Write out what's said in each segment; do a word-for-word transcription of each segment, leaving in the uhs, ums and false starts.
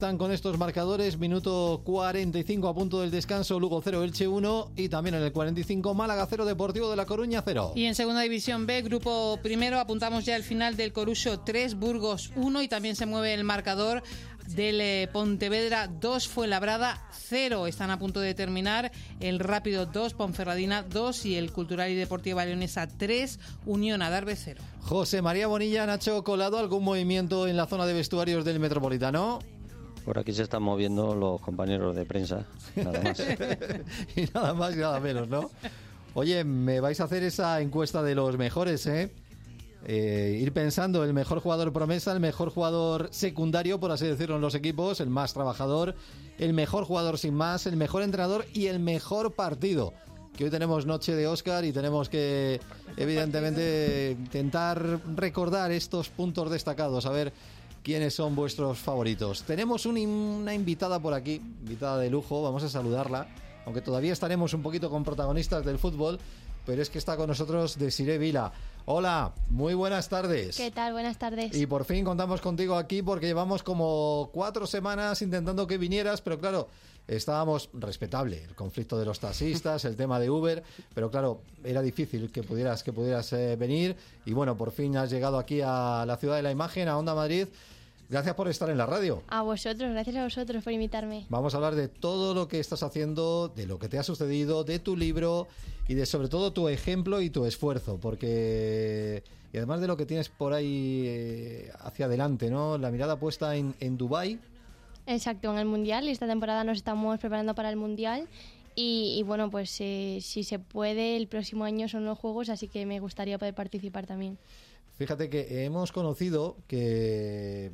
Están con estos marcadores, minuto cuarenta y cinco a punto del descanso, Lugo cero, Elche uno y también en el cuarenta y cinco Málaga cero, Deportivo de La Coruña cero. Y en segunda división B, grupo primero, apuntamos ya al final del Coruxo tres, Burgos uno y también se mueve el marcador del eh, Pontevedra dos, Fuenlabrada cero. Están a punto de terminar el Rápido dos, Ponferradina dos y el Cultural y Deportiva Leonesa tres, Unión Adarve cero. José María Bonilla, Nacho Colado, ¿algún movimiento en la zona de vestuarios del Metropolitano? Por aquí se están moviendo los compañeros de prensa, nada más. Y nada más y nada menos, ¿no? Oye, me vais a hacer esa encuesta de los mejores, ¿eh? Eh, ir pensando el mejor jugador promesa, el mejor jugador secundario, por así decirlo, en los equipos, el más trabajador, el mejor jugador sin más, el mejor entrenador y el mejor partido. Que hoy tenemos noche de Óscar y tenemos que, evidentemente, intentar recordar estos puntos destacados, a ver quiénes son vuestros favoritos. Tenemos un, una invitada por aquí, invitada de lujo, vamos a saludarla, aunque todavía estaremos un poquito con protagonistas del fútbol, pero es que está con nosotros Desiree Vila. Hola, muy buenas tardes. ¿Qué tal? Buenas tardes. Y por fin contamos contigo aquí porque llevamos como cuatro semanas intentando que vinieras, pero claro, estábamos respetable, el conflicto de los taxistas, el tema de Uber, pero claro, era difícil que pudieras, que pudieras eh, venir y bueno, por fin has llegado aquí a la Ciudad de la Imagen, a Onda Madrid. Gracias por estar en la radio. A vosotros, gracias a vosotros por invitarme. Vamos a hablar de todo lo que estás haciendo, de lo que te ha sucedido, de tu libro y de sobre todo tu ejemplo y tu esfuerzo, porque y además de lo que tienes por ahí eh, hacia adelante, ¿no? La mirada puesta en, en Dubái. Exacto, en el Mundial. Esta temporada nos estamos preparando para el Mundial y, y bueno, pues eh, si se puede, el próximo año son los Juegos, así que me gustaría poder participar también. Fíjate que hemos conocido que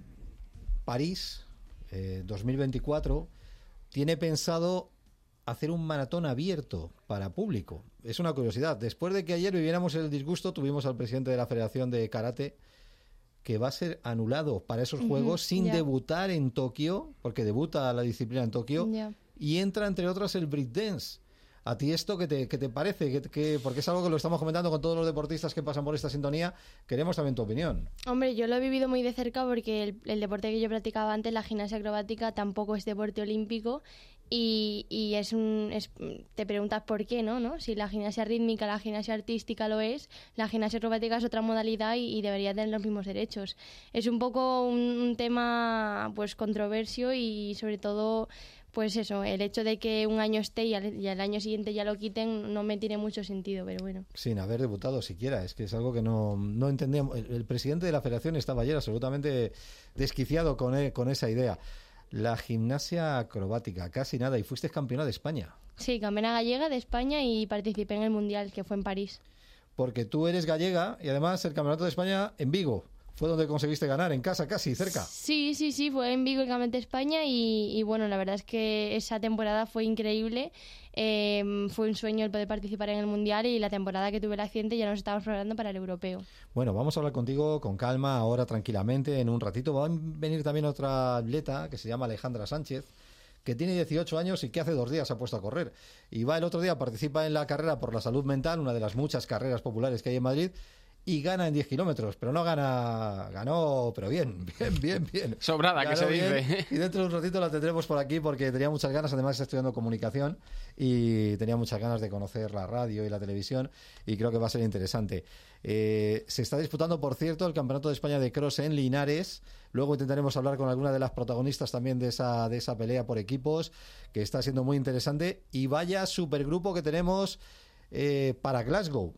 París eh, dos mil veinticuatro tiene pensado hacer un maratón abierto para público. Es una curiosidad. Después de que ayer viviéramos el disgusto, tuvimos al presidente de la Federación de Karate que va a ser anulado para esos uh-huh, Juegos sin yeah. debutar en Tokio, porque debuta la disciplina en Tokio, yeah. y entra entre otras el breakdance. ¿A ti esto qué te, qué te parece? ¿Qué, qué, porque es algo que lo estamos comentando con todos los deportistas que pasan por esta sintonía. Queremos también tu opinión. Hombre, yo lo he vivido muy de cerca porque el, el deporte que yo practicaba antes, la gimnasia acrobática, tampoco es deporte olímpico. Y, y es un es, te preguntas por qué, ¿no? ¿no? Si la gimnasia rítmica, la gimnasia artística lo es, la gimnasia acrobática es otra modalidad y, y debería tener los mismos derechos. Es un poco un, un tema pues controversio y sobre todo pues eso, el hecho de que un año esté y al, y al año siguiente ya lo quiten no me tiene mucho sentido, pero bueno. Sin haber debutado siquiera, es que es algo que no, no entendíamos. El, el presidente de la federación estaba ayer absolutamente desquiciado con, eh, con esa idea. La gimnasia acrobática, casi nada, y fuiste campeona de España. Sí, campeona gallega de España y participé en el Mundial, que fue en París. Porque tú eres gallega y además el Campeonato de España en Vigo. Fue donde conseguiste ganar, en casa casi, cerca. Sí, sí, sí, fue en Vigo el Campeonato de España y, y bueno, la verdad es que esa temporada fue increíble. Eh, fue un sueño el poder participar en el Mundial y la temporada que tuve el accidente ya nos estábamos preparando para el Europeo. Bueno, vamos a hablar contigo con calma, ahora tranquilamente, en un ratito. Va a venir también otra atleta que se llama Alejandra Sánchez, que tiene dieciocho años y que hace dos días se ha puesto a correr. Y va el otro día, participa en la carrera por la salud mental, una de las muchas carreras populares que hay en Madrid, y gana en diez kilómetros, pero no gana, ganó, pero bien, bien, bien, bien. Sobrada, ganó, que se bien, dice. Y dentro de un ratito la tendremos por aquí porque tenía muchas ganas, además está estudiando comunicación y tenía muchas ganas de conocer la radio y la televisión y creo que va a ser interesante. Eh, se está disputando, por cierto, el Campeonato de España de Cross en Linares. Luego intentaremos hablar con alguna de las protagonistas también de esa, de esa pelea por equipos, que está siendo muy interesante. Y vaya supergrupo que tenemos Eh, para Glasgow.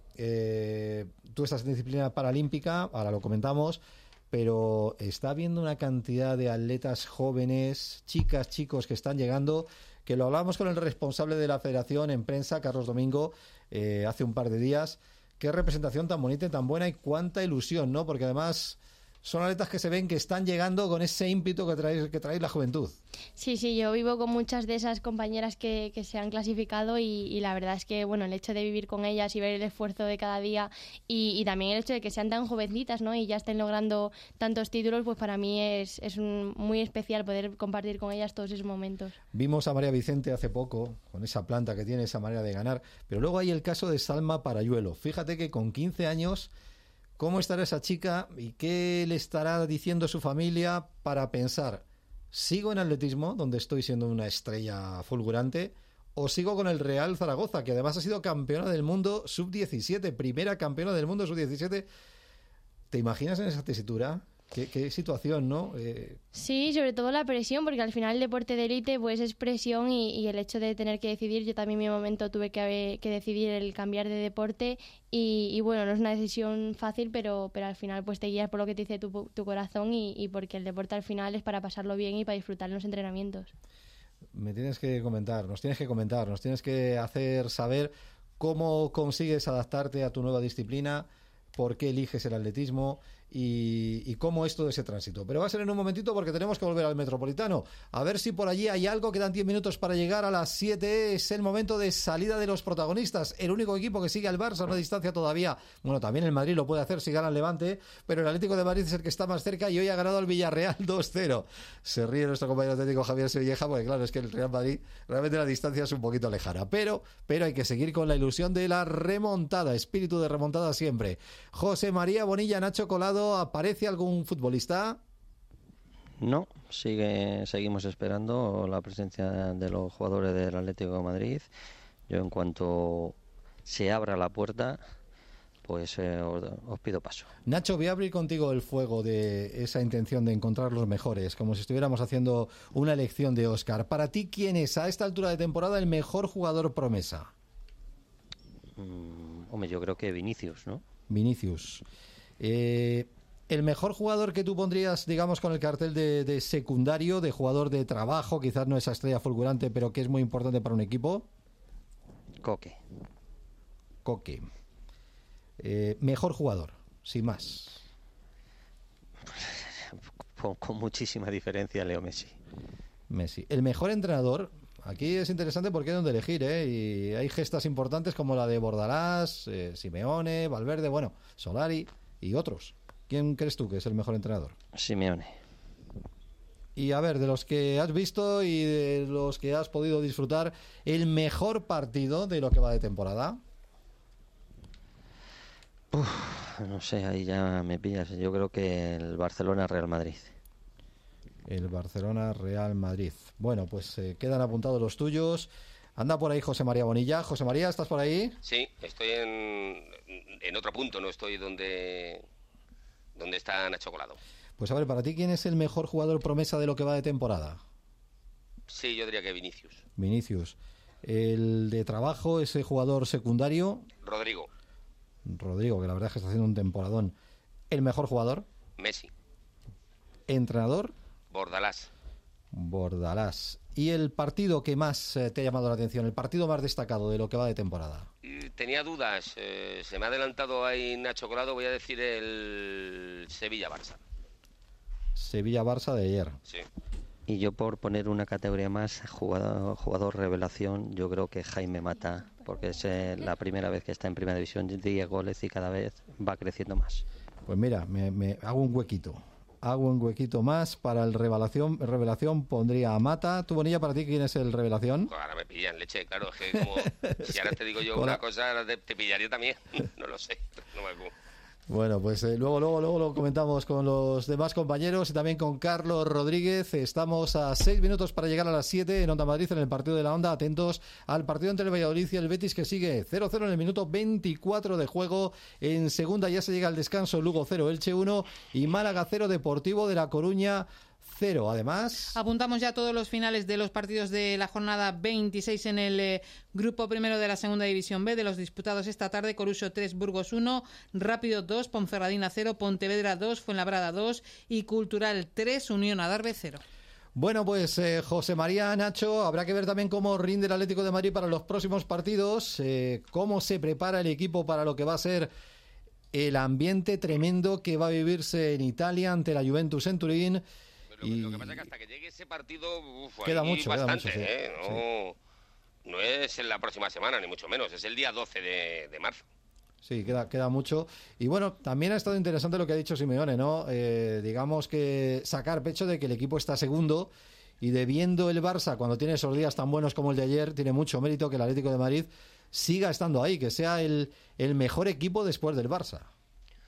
Eh, tú estás en disciplina paralímpica, ahora lo comentamos, pero está habiendo una cantidad de atletas jóvenes, chicas, chicos que están llegando, que lo hablábamos con el responsable de la federación en prensa, Carlos Domingo, eh, hace un par de días. Qué representación tan bonita y tan buena y cuánta ilusión, ¿no? Porque además son atletas que se ven que están llegando con ese ímpetu que trae, que trae la juventud. Sí, sí, yo vivo con muchas de esas compañeras que, que se han clasificado y, y la verdad es que, bueno, el hecho de vivir con ellas y ver el esfuerzo de cada día y, y también el hecho de que sean tan jovencitas, ¿no? Y ya estén logrando tantos títulos, pues para mí es, es un, muy especial poder compartir con ellas todos esos momentos. Vimos a María Vicente hace poco, con esa planta que tiene, esa manera de ganar, pero luego hay el caso de Salma Parayuelo. Fíjate que con quince años... ¿Cómo estará esa chica y qué le estará diciendo su familia para pensar, ¿sigo en atletismo, donde estoy siendo una estrella fulgurante, o sigo con el Real Zaragoza, que además ha sido campeona del mundo sub diecisiete, primera campeona del mundo sub diecisiete? ¿Te imaginas en esa tesitura? ¿Qué, qué situación, ¿no? Eh... Sí, sobre todo la presión, porque al final el deporte de élite pues es presión y, y el hecho de tener que decidir. Yo también en mi momento tuve que, que decidir el cambiar de deporte y, y bueno, no es una decisión fácil, pero, pero al final pues te guías por lo que te dice tu, tu corazón y, y porque el deporte al final es para pasarlo bien y para disfrutar en los entrenamientos. Me tienes que comentar, nos tienes que comentar, nos tienes que hacer saber cómo consigues adaptarte a tu nueva disciplina, por qué eliges el atletismo y, y cómo es todo ese tránsito. Pero va a ser en un momentito porque tenemos que volver al Metropolitano. A ver si por allí hay algo. Quedan diez minutos para llegar a las siete. Es el momento de salida de los protagonistas. El único equipo que sigue al Barça a una distancia todavía. Bueno, también el Madrid lo puede hacer si gana el Levante, pero el Atlético de Madrid es el que está más cerca y hoy ha ganado al Villarreal dos cero. Se ríe nuestro compañero atlético Javier Sevilleja porque claro, es que el Real Madrid realmente la distancia es un poquito lejana. Pero, pero hay que seguir con la ilusión de la remontada. Espíritu de remontada siempre. José María Bonilla, Nacho Colado, ¿aparece algún futbolista? No, sigue, seguimos esperando la presencia de los jugadores del Atlético de Madrid. Yo en cuanto se abra la puerta, pues eh, os, os pido paso. Nacho, voy a abrir contigo el fuego de esa intención de encontrar los mejores, como si estuviéramos haciendo una elección de Oscar. Para ti, ¿quién es a esta altura de temporada el mejor jugador promesa? Mm, hombre, yo creo que Vinicius, ¿no? Vinicius. Eh, el mejor jugador que tú pondrías, digamos, con el cartel de, de secundario, de jugador de trabajo, quizás no esa estrella fulgurante, pero que es muy importante para un equipo. Coque. Coque. Eh, mejor jugador, sin más. Con, con muchísima diferencia, Leo Messi. Messi. El mejor entrenador. Aquí es interesante porque hay donde elegir, ¿eh? Y hay gestas importantes como la de Bordalás, eh, Simeone, Valverde, bueno, Solari y otros. ¿Quién crees tú que es el mejor entrenador? Simeone. Y a ver, de los que has visto y de los que has podido disfrutar, el mejor partido de lo que va de temporada. Uf, no sé, ahí ya me pillas. Yo creo que el Barcelona-Real Madrid. El Barcelona-Real Madrid. Bueno, pues eh, quedan apuntados los tuyos. Anda por ahí José María Bonilla. José María, ¿estás por ahí? Sí, estoy en, en otro punto, no estoy donde, donde está Nacho Colado. Pues a ver, para ti, ¿quién es el mejor jugador promesa de lo que va de temporada? Sí, yo diría que Vinicius. Vinicius. El de trabajo, ese jugador secundario. Rodrigo. Rodrigo, que la verdad es que está haciendo un temporadón. ¿El mejor jugador? Messi. ¿Entrenador? Bordalás. Bordalás. ¿Y el partido que más eh, te ha llamado la atención? ¿El partido más destacado de lo que va de temporada? Tenía dudas. Eh, se me ha adelantado ahí Nacho Colado. Voy a decir el Sevilla-Barça. Sevilla-Barça de ayer. Sí. Y yo, por poner una categoría más, jugador, jugador revelación, yo creo que Jaime Mata, porque es eh, la primera vez que está en Primera División, diez goles y cada vez va creciendo más. Pues mira, me, me hago un huequito. Hago un huequito más para el revelación. Revelación pondría a Mata. ¿Tú, Bonilla, para ti quién es el revelación? Pues ahora me pillan leche, claro. Es que como, si ahora te digo yo Hola. una cosa, ahora te, te pillaría también. No lo sé. No me acuerdo. Bueno, pues eh, luego, luego, luego lo comentamos con los demás compañeros y también con Carlos Rodríguez. Estamos a seis minutos para llegar a las siete en Onda Madrid, en el partido de la Onda. Atentos al partido entre el Valladolid y el Betis, que sigue cero cero en el minuto veinticuatro de juego. En segunda ya se llega al descanso. Lugo cero, Elche uno y Málaga cero, Deportivo de La Coruña cero. Además, apuntamos ya todos los finales de los partidos de la jornada veintiséis en el eh, grupo primero de la segunda división B, de los disputados esta tarde. Coruso tres, Burgos uno, Rápido dos, Ponferradina cero, Pontevedra dos, Fuenlabrada dos y Cultural tres, Unión Adarve cero. Bueno, pues eh, José María, Nacho, habrá que ver también cómo rinde el Atlético de Madrid para los próximos partidos, eh, cómo se prepara el equipo para lo que va a ser el ambiente tremendo que va a vivirse en Italia ante la Juventus en Turín. Y lo que pasa es que hasta que llegue ese partido uf, queda mucho, bastante, queda mucho, sí. ¿eh? No, sí. no es en la próxima semana, ni mucho menos, es el día doce de, de marzo. Sí, queda, queda mucho. Y bueno, también ha estado interesante lo que ha dicho Simeone, ¿no? Eh, digamos que sacar pecho de que el equipo está segundo y de viendo el Barça cuando tiene esos días tan buenos como el de ayer, tiene mucho mérito que el Atlético de Madrid siga estando ahí, que sea el, el mejor equipo después del Barça.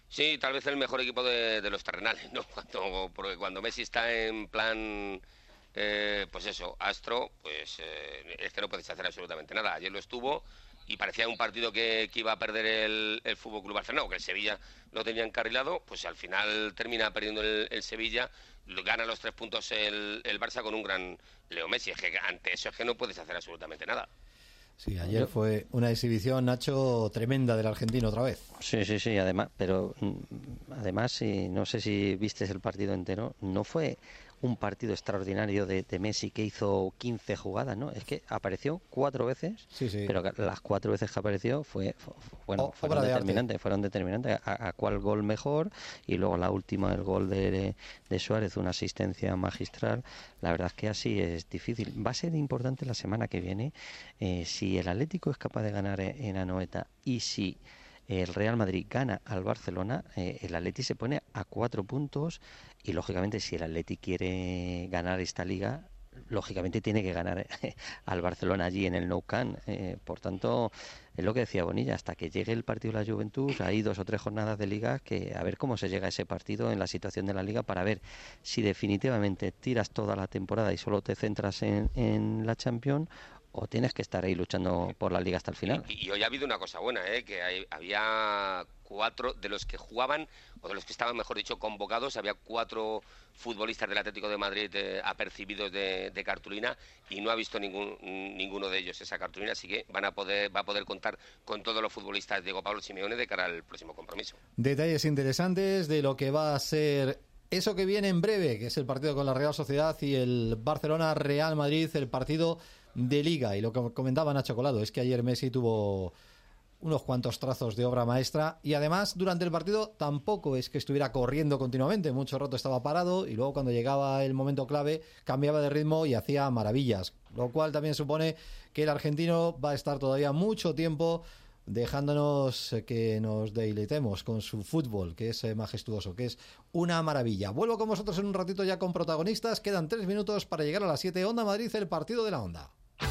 Sí, tal vez el mejor equipo de, de los terrenales, ¿no? Cuando, porque cuando Messi está en plan, eh, pues eso, astro, pues eh, es que no puedes hacer absolutamente nada. Ayer lo estuvo y parecía un partido que, que iba a perder el, el Fútbol Club Barcelona, o que el Sevilla lo tenía encarrilado, pues al final termina perdiendo el, el Sevilla, gana los tres puntos el, el Barça con un gran Leo Messi. Es que ante eso es que no puedes hacer absolutamente nada. Sí, ayer fue una exhibición, Nacho, tremenda del argentino otra vez. Sí, sí, sí, además, pero además, sí, no sé si viste el partido entero, no fue un partido extraordinario de, de Messi que hizo quince jugadas, ¿no? Es que apareció cuatro veces, sí, sí. pero las cuatro veces que apareció fue, fue bueno, o, fueron determinantes, fueron determinantes a, a cuál gol mejor, y luego la última, el gol de, de Suárez, una asistencia magistral. La verdad es que así es difícil. Va a ser importante la semana que viene, eh, si el Atlético es capaz de ganar en Anoeta y si el Real Madrid gana al Barcelona, eh, el Atleti se pone a cuatro puntos y lógicamente si el Atleti quiere ganar esta liga, lógicamente tiene que ganar eh, al Barcelona allí en el Nou Camp. Eh, por tanto, es lo que decía Bonilla, hasta que llegue el partido de la Juventus hay dos o tres jornadas de liga que a ver cómo se llega a ese partido en la situación de la liga para ver si definitivamente tiras toda la temporada y solo te centras en, en la Champions, o tienes que estar ahí luchando por la liga hasta el final. Y, y hoy ha habido una cosa buena, ¿eh? Que hay, había cuatro de los que jugaban, o de los que estaban, mejor dicho, convocados, había cuatro futbolistas del Atlético de Madrid eh, apercibidos de, de cartulina, y no ha visto ningún, ninguno de ellos esa cartulina, así que van a poder, va a poder contar con todos los futbolistas de Diego Pablo Simeone de cara al próximo compromiso. Detalles interesantes de lo que va a ser eso que viene en breve, que es el partido con la Real Sociedad y el Barcelona-Real Madrid, el partido de Liga. Y lo que comentaba Nacho Colado es que ayer Messi tuvo unos cuantos trazos de obra maestra, y además durante el partido tampoco es que estuviera corriendo continuamente, mucho rato estaba parado y luego cuando llegaba el momento clave cambiaba de ritmo y hacía maravillas, lo cual también supone que el argentino va a estar todavía mucho tiempo dejándonos que nos deleitemos con su fútbol, que es majestuoso, que es una maravilla. Vuelvo con vosotros en un ratito ya con protagonistas. Quedan tres minutos para llegar a las siete. Onda Madrid, el partido de la Onda.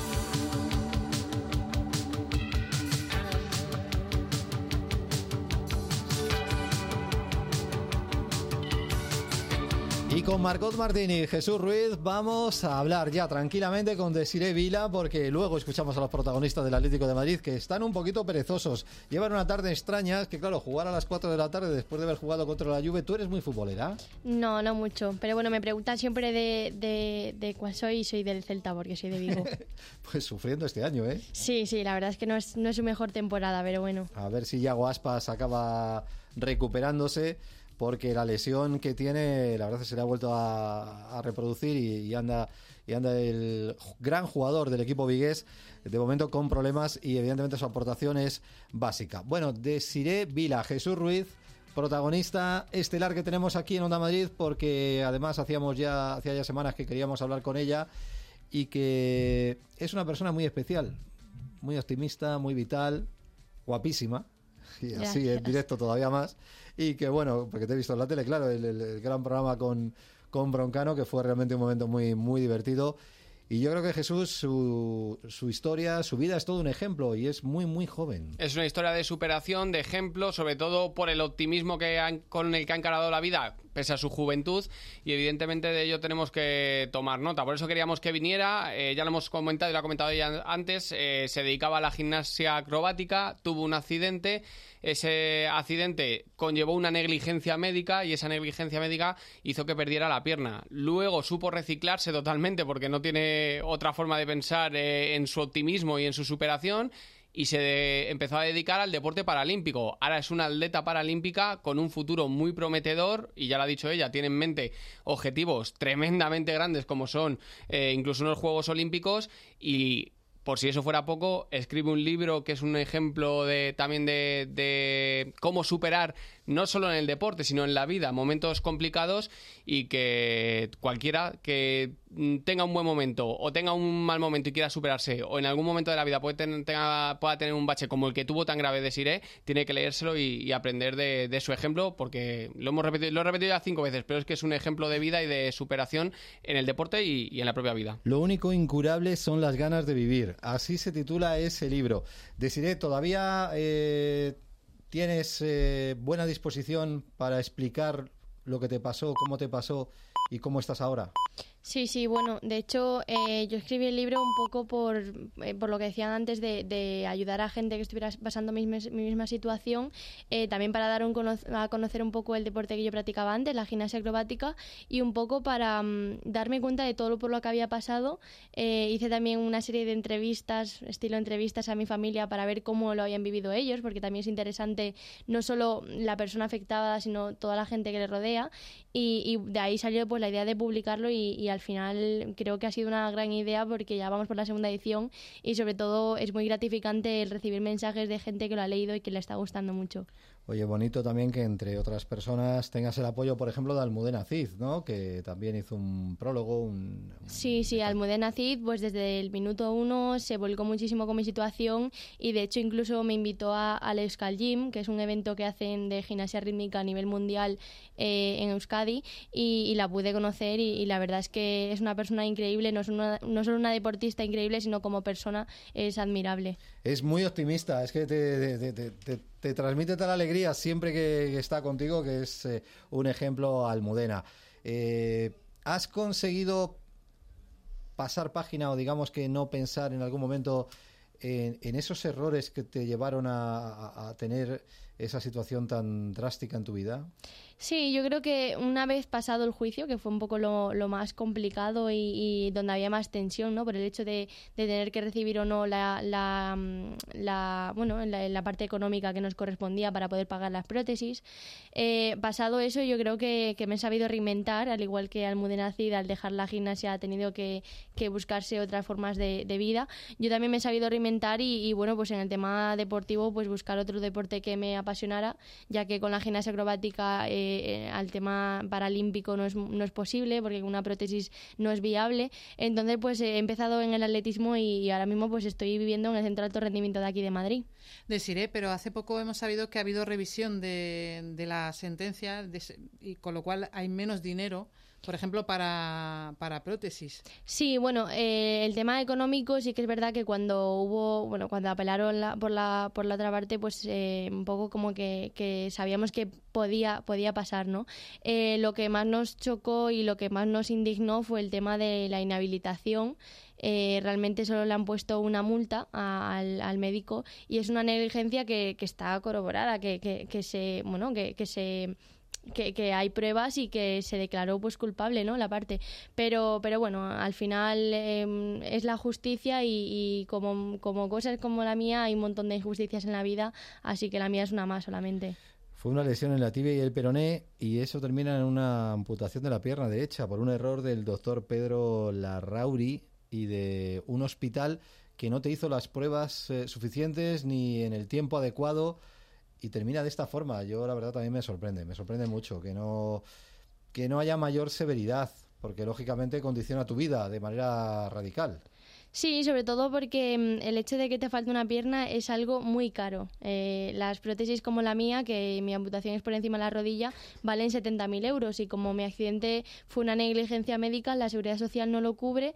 Y con Marcot Martín y Jesús Ruiz vamos a hablar ya tranquilamente con Desiré Vila, porque luego escuchamos a los protagonistas del Atlético de Madrid que están un poquito perezosos. Llevan una tarde extraña, es que claro, jugar a las cuatro de la tarde después de haber jugado contra la Juve. ¿Tú eres muy futbolera? No, no mucho, pero bueno, me preguntan siempre de, de, de cuál soy, y soy del Celta porque soy de Vigo. Pues sufriendo este año, ¿eh? Sí, sí, la verdad es que no es, no es su mejor temporada, pero bueno. A ver si Yago Aspas acaba recuperándose, porque la lesión que tiene, la verdad es que se le ha vuelto a, a reproducir y, y anda y anda el gran jugador del equipo vigués, de momento con problemas, y evidentemente su aportación es básica. Bueno, Desiré Vila, Jesús Ruiz, protagonista estelar que tenemos aquí en Onda Madrid, porque además hacíamos ya hacía ya semanas que queríamos hablar con ella, y que es una persona muy especial, muy optimista, muy vital, guapísima, y así Gracias. en directo todavía más. Y que bueno, porque te he visto en la tele, claro, el, el, el gran programa con, con Broncano, que fue realmente un momento muy, muy divertido. Y yo creo que Jesús, su, su historia, su vida es todo un ejemplo, y es muy, muy joven. Es una historia de superación, de ejemplo, sobre todo por el optimismo que han, con el que ha encarado la vida, pese a su juventud, y evidentemente de ello tenemos que tomar nota. Por eso queríamos que viniera, eh, ya lo hemos comentado y lo ha comentado ella antes, eh, se dedicaba a la gimnasia acrobática, tuvo un accidente, ese accidente conllevó una negligencia médica y esa negligencia médica hizo que perdiera la pierna. Luego supo reciclarse totalmente porque no tiene otra forma de pensar eh, en su optimismo y en su superación, y se de, empezó a dedicar al deporte paralímpico. Ahora es una atleta paralímpica con un futuro muy prometedor, y ya lo ha dicho ella, tiene en mente objetivos tremendamente grandes como son eh, incluso unos Juegos Olímpicos, y por si eso fuera poco, escribe un libro que es un ejemplo de también de, de cómo superar, no solo en el deporte, sino en la vida, momentos complicados, y que cualquiera que tenga un buen momento o tenga un mal momento y quiera superarse, o en algún momento de la vida puede tener, tenga, pueda tener un bache como el que tuvo tan grave Desiré, tiene que leérselo y, y aprender de, de su ejemplo, porque lo hemos repetido, lo he repetido ya cinco veces, pero es que es un ejemplo de vida y de superación en el deporte y, y en la propia vida. Lo único incurable son las ganas de vivir. Así se titula ese libro. Desiré, todavía eh, ¿tienes eh, buena disposición para explicar lo que te pasó, cómo te pasó y cómo estás ahora? Sí, sí, bueno, de hecho eh, yo escribí el libro un poco por, eh, por lo que decían antes de, de ayudar a gente que estuviera pasando mi, mi misma situación, eh, también para dar un cono a conocer un poco el deporte que yo practicaba antes, la gimnasia acrobática, y un poco para um, darme cuenta de todo lo por lo que había pasado. Eh, hice también una serie de entrevistas, estilo entrevistas a mi familia para ver cómo lo habían vivido ellos, porque también es interesante no solo la persona afectada, sino toda la gente que le rodea, y, y de ahí salió pues la idea de publicarlo y, y al final creo que ha sido una gran idea porque ya vamos por la segunda edición y sobre todo es muy gratificante el recibir mensajes de gente que lo ha leído y que le está gustando mucho. Oye, bonito también que entre otras personas tengas el apoyo, por ejemplo, de Almudena Cid, ¿no? Que también hizo un prólogo. Un, un... Sí, sí, Almudena Cid, pues desde el minuto uno se volcó muchísimo con mi situación y de hecho incluso me invitó a, al Euskal Gym, que es un evento que hacen de gimnasia rítmica a nivel mundial eh, en Euskadi y, y la pude conocer y, y la verdad es que es una persona increíble, no, es una, no solo una deportista increíble, sino como persona es admirable. Es muy optimista, es que te, te, te, te, te transmite tal alegría siempre que, que está contigo, que es eh, un ejemplo Almudena. Eh, ¿Has conseguido pasar página o digamos que no pensar en algún momento en, en esos errores que te llevaron a, a, a tener esa situación tan drástica en tu vida? Sí, yo creo que una vez pasado el juicio, que fue un poco lo, lo más complicado y, y donde había más tensión, ¿no? Por el hecho de, de tener que recibir o no la, la, la bueno, la, la parte económica que nos correspondía para poder pagar las prótesis. Eh, pasado eso, yo creo que, que me he sabido reinventar, al igual que Almudena Cid, al dejar la gimnasia ha tenido que, que buscarse otras formas de, de vida. Yo también me he sabido reinventar y, y, bueno, pues en el tema deportivo, pues buscar otro deporte que me apasionara, ya que con la gimnasia acrobática eh, Eh, al tema paralímpico no es, no es posible porque una prótesis no es viable. Entonces pues he empezado en el atletismo y, y ahora mismo pues estoy viviendo en el Centro de Alto Rendimiento de aquí de Madrid. Desiré, pero hace poco hemos sabido que ha habido revisión de, de la sentencia de, y con lo cual hay menos dinero, por ejemplo, para, para prótesis. Sí, bueno, eh, el tema económico sí que es verdad que cuando hubo, bueno, cuando apelaron la, por la por la otra parte, pues eh, un poco como que, que sabíamos que podía podía pasar, ¿no? Eh, lo que más nos chocó y lo que más nos indignó fue el tema de la inhabilitación. Eh, realmente solo le han puesto una multa a, al, al médico y es una negligencia que, que está corroborada, que, que, que se, bueno, que, que se Que, que hay pruebas y que se declaró pues culpable, ¿no? La parte, pero pero bueno, al final eh, es la justicia y, y como, como cosas como la mía hay un montón de injusticias en la vida, así que la mía es una más solamente. Fue una lesión en la tibia y el peroné y eso termina en una amputación de la pierna derecha por un error del doctor Pedro Larrauri y de un hospital que no te hizo las pruebas eh, suficientes ni en el tiempo adecuado. Y termina de esta forma. Yo la verdad también me sorprende, me sorprende mucho que no, que no haya mayor severidad, porque lógicamente condiciona tu vida de manera radical. Sí, sobre todo porque el hecho de que te falte una pierna es algo muy caro. Eh, las prótesis como la mía, que mi amputación es por encima de la rodilla, valen setenta mil euros y como mi accidente fue una negligencia médica, la Seguridad Social no lo cubre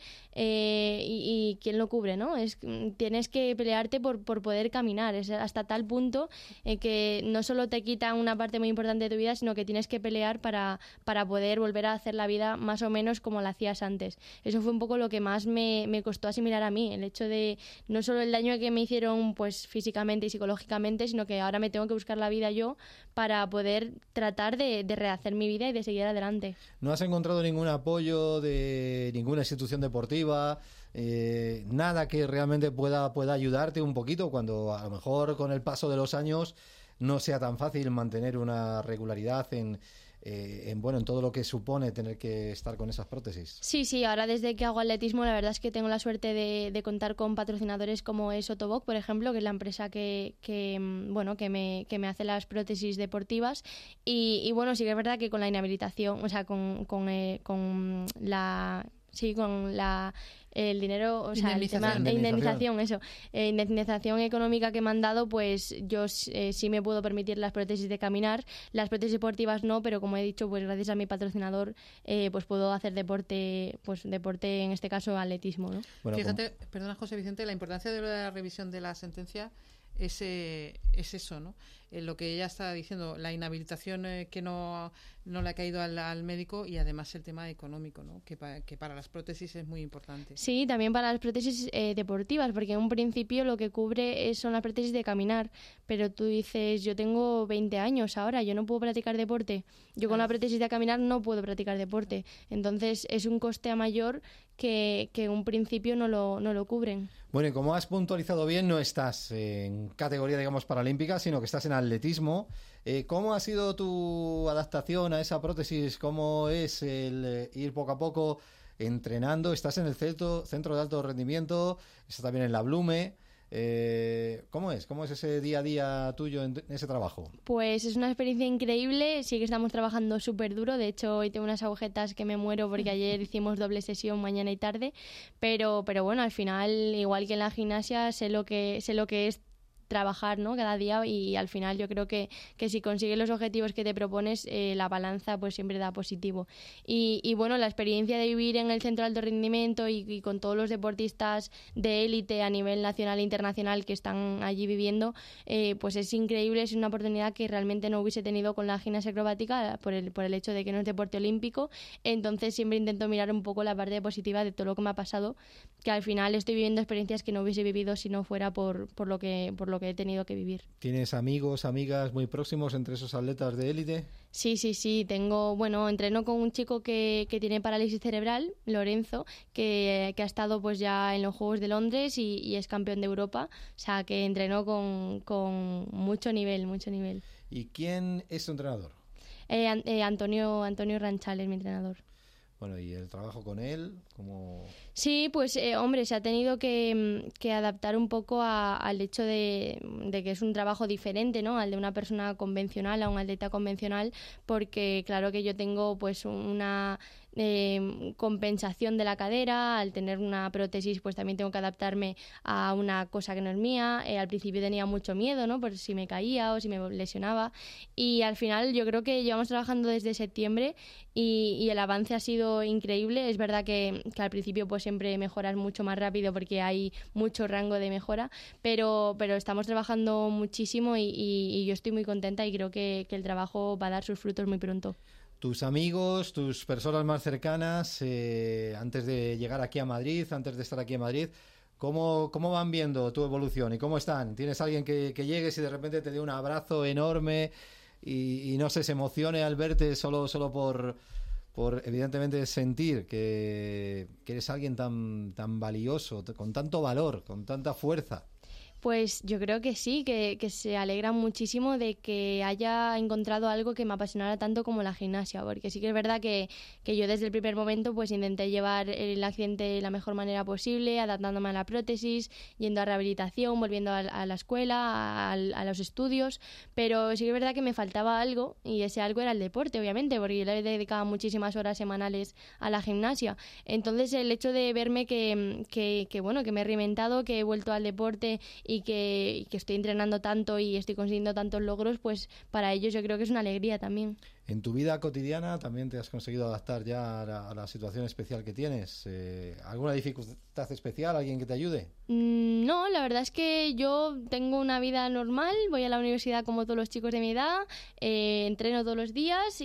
eh, y, y ¿quién lo cubre? ¿No? Es, tienes que pelearte por, por poder caminar. Es hasta tal punto eh, que no solo te quitan una parte muy importante de tu vida, sino que tienes que pelear para, para poder volver a hacer la vida más o menos como la hacías antes. Eso fue un poco lo que más me, me costó asimilar a mí, el hecho de no solo el daño que me hicieron pues físicamente y psicológicamente, sino que ahora me tengo que buscar la vida yo para poder tratar de, de rehacer mi vida y de seguir adelante. ¿No has encontrado ningún apoyo de ninguna institución deportiva? Eh, nada que realmente pueda, pueda ayudarte un poquito cuando a lo mejor con el paso de los años no sea tan fácil mantener una regularidad en Eh, en bueno en todo lo que supone tener que estar con esas prótesis? Sí, sí, ahora desde que hago atletismo la verdad es que tengo la suerte de, de contar con patrocinadores como es Otobok, por ejemplo, que es la empresa que, que bueno que me, que me hace las prótesis deportivas y, y bueno, sí que es verdad que con la inhabilitación, o sea, con, con, eh, con la sí, con la el dinero, o sea, el tema de indemnización, eso, eh, indemnización económica que me han dado, pues yo eh, sí me puedo permitir las prótesis de caminar, las prótesis deportivas no, pero como he dicho, pues gracias a mi patrocinador, eh, pues puedo hacer deporte, pues deporte en este caso atletismo, ¿no? Bueno, fíjate, como... perdona José Vicente, la importancia de la revisión de la sentencia es, eh, es eso, ¿no? Eh, lo que ella está diciendo, la inhabilitación eh, que no, no le ha caído al, al médico, y además el tema económico, ¿no? Que, pa, que para las prótesis es muy importante. Sí, también para las prótesis eh, deportivas, porque en un principio lo que cubre es, son las prótesis de caminar, pero tú dices, yo tengo veinte años ahora, yo no puedo practicar deporte, yo con la prótesis de caminar no puedo practicar deporte, entonces es un coste a mayor que, que en un principio no lo, no lo cubren. Bueno, y como has puntualizado bien, no estás en categoría, digamos, paralímpica, sino que estás en atletismo. Eh, ¿Cómo ha sido tu adaptación a esa prótesis? ¿Cómo es el eh, ir poco a poco entrenando? Estás en el centro, centro de alto rendimiento, estás también en la Blume. Eh, ¿Cómo es? ¿Cómo es ese día a día tuyo en, en ese trabajo? Pues es una experiencia increíble, sí que estamos trabajando súper duro, de hecho hoy tengo unas agujetas que me muero porque ayer hicimos doble sesión mañana y tarde, pero, pero bueno, al final, igual que en la gimnasia, sé lo que, sé lo que es trabajar, ¿no? Cada día, y al final yo creo que, que si consigues los objetivos que te propones, eh, la balanza pues siempre da positivo. Y, y bueno, la experiencia de vivir en el centro de alto rendimiento y, y con todos los deportistas de élite a nivel nacional e internacional que están allí viviendo, eh, pues es increíble, es una oportunidad que realmente no hubiese tenido con la gimnasia acrobática por el, por el hecho de que no es deporte olímpico. Entonces siempre intento mirar un poco la parte positiva de todo lo que me ha pasado, que al final estoy viviendo experiencias que no hubiese vivido si no fuera por, por lo que por lo que he tenido que vivir. ¿Tienes amigos, amigas muy próximos entre esos atletas de élite? Sí, sí, sí. Tengo, bueno, entreno con un chico que, que tiene parálisis cerebral, Lorenzo, que, que ha estado pues ya en los Juegos de Londres y, y es campeón de Europa. O sea, que entrenó con, con mucho nivel, mucho nivel. ¿Y quién es tu entrenador? Eh, an- eh, Antonio, Antonio Ranchal es mi entrenador. Bueno, ¿y el trabajo con él? ¿Cómo...? Sí, pues eh, hombre, se ha tenido que, que adaptar un poco a, al hecho de, de que es un trabajo diferente, ¿no? Al de una persona convencional, a un atleta convencional, porque claro que yo tengo pues una eh, compensación de la cadera, al tener una prótesis pues también tengo que adaptarme a una cosa que no es mía. Eh, al principio tenía mucho miedo, ¿no? Por si me caía o si me lesionaba, y al final yo creo que llevamos trabajando desde septiembre y, y el avance ha sido increíble. Es verdad que, que al principio pues siempre mejoras mucho más rápido porque hay mucho rango de mejora, pero, pero estamos trabajando muchísimo y, y, y yo estoy muy contenta y creo que, que el trabajo va a dar sus frutos muy pronto. Tus amigos, tus personas más cercanas, eh, antes de llegar aquí a Madrid, antes de estar aquí en Madrid, ¿cómo, cómo van viendo tu evolución y cómo están? ¿Tienes alguien que, que llegues y de repente te dé un abrazo enorme y, y no sé, se emocione al verte solo, solo por... por evidentemente sentir que, que eres alguien tan, tan valioso, con tanto valor, con tanta fuerza? Pues yo creo que sí, que, que se alegra muchísimo de que haya encontrado algo que me apasionara tanto como la gimnasia, porque sí que es verdad que, que yo desde el primer momento pues intenté llevar el accidente de la mejor manera posible, adaptándome a la prótesis, yendo a rehabilitación, volviendo a, a la escuela, a, a los estudios, pero sí que es verdad que me faltaba algo, y ese algo era el deporte, obviamente, porque yo le dedicaba muchísimas horas semanales a la gimnasia. Entonces el hecho de verme que, que, que bueno, que me he reinventado, que he vuelto al deporte y que, y que estoy entrenando tanto y estoy consiguiendo tantos logros, pues para ellos yo creo que es una alegría también. ¿En tu vida cotidiana también te has conseguido adaptar ya a la, a la situación especial que tienes? Eh, ¿Alguna dificultad especial? ¿Alguien que te ayude? Mm, no, la verdad es que yo tengo una vida normal, voy a la universidad como todos los chicos de mi edad, eh, entreno todos los días y,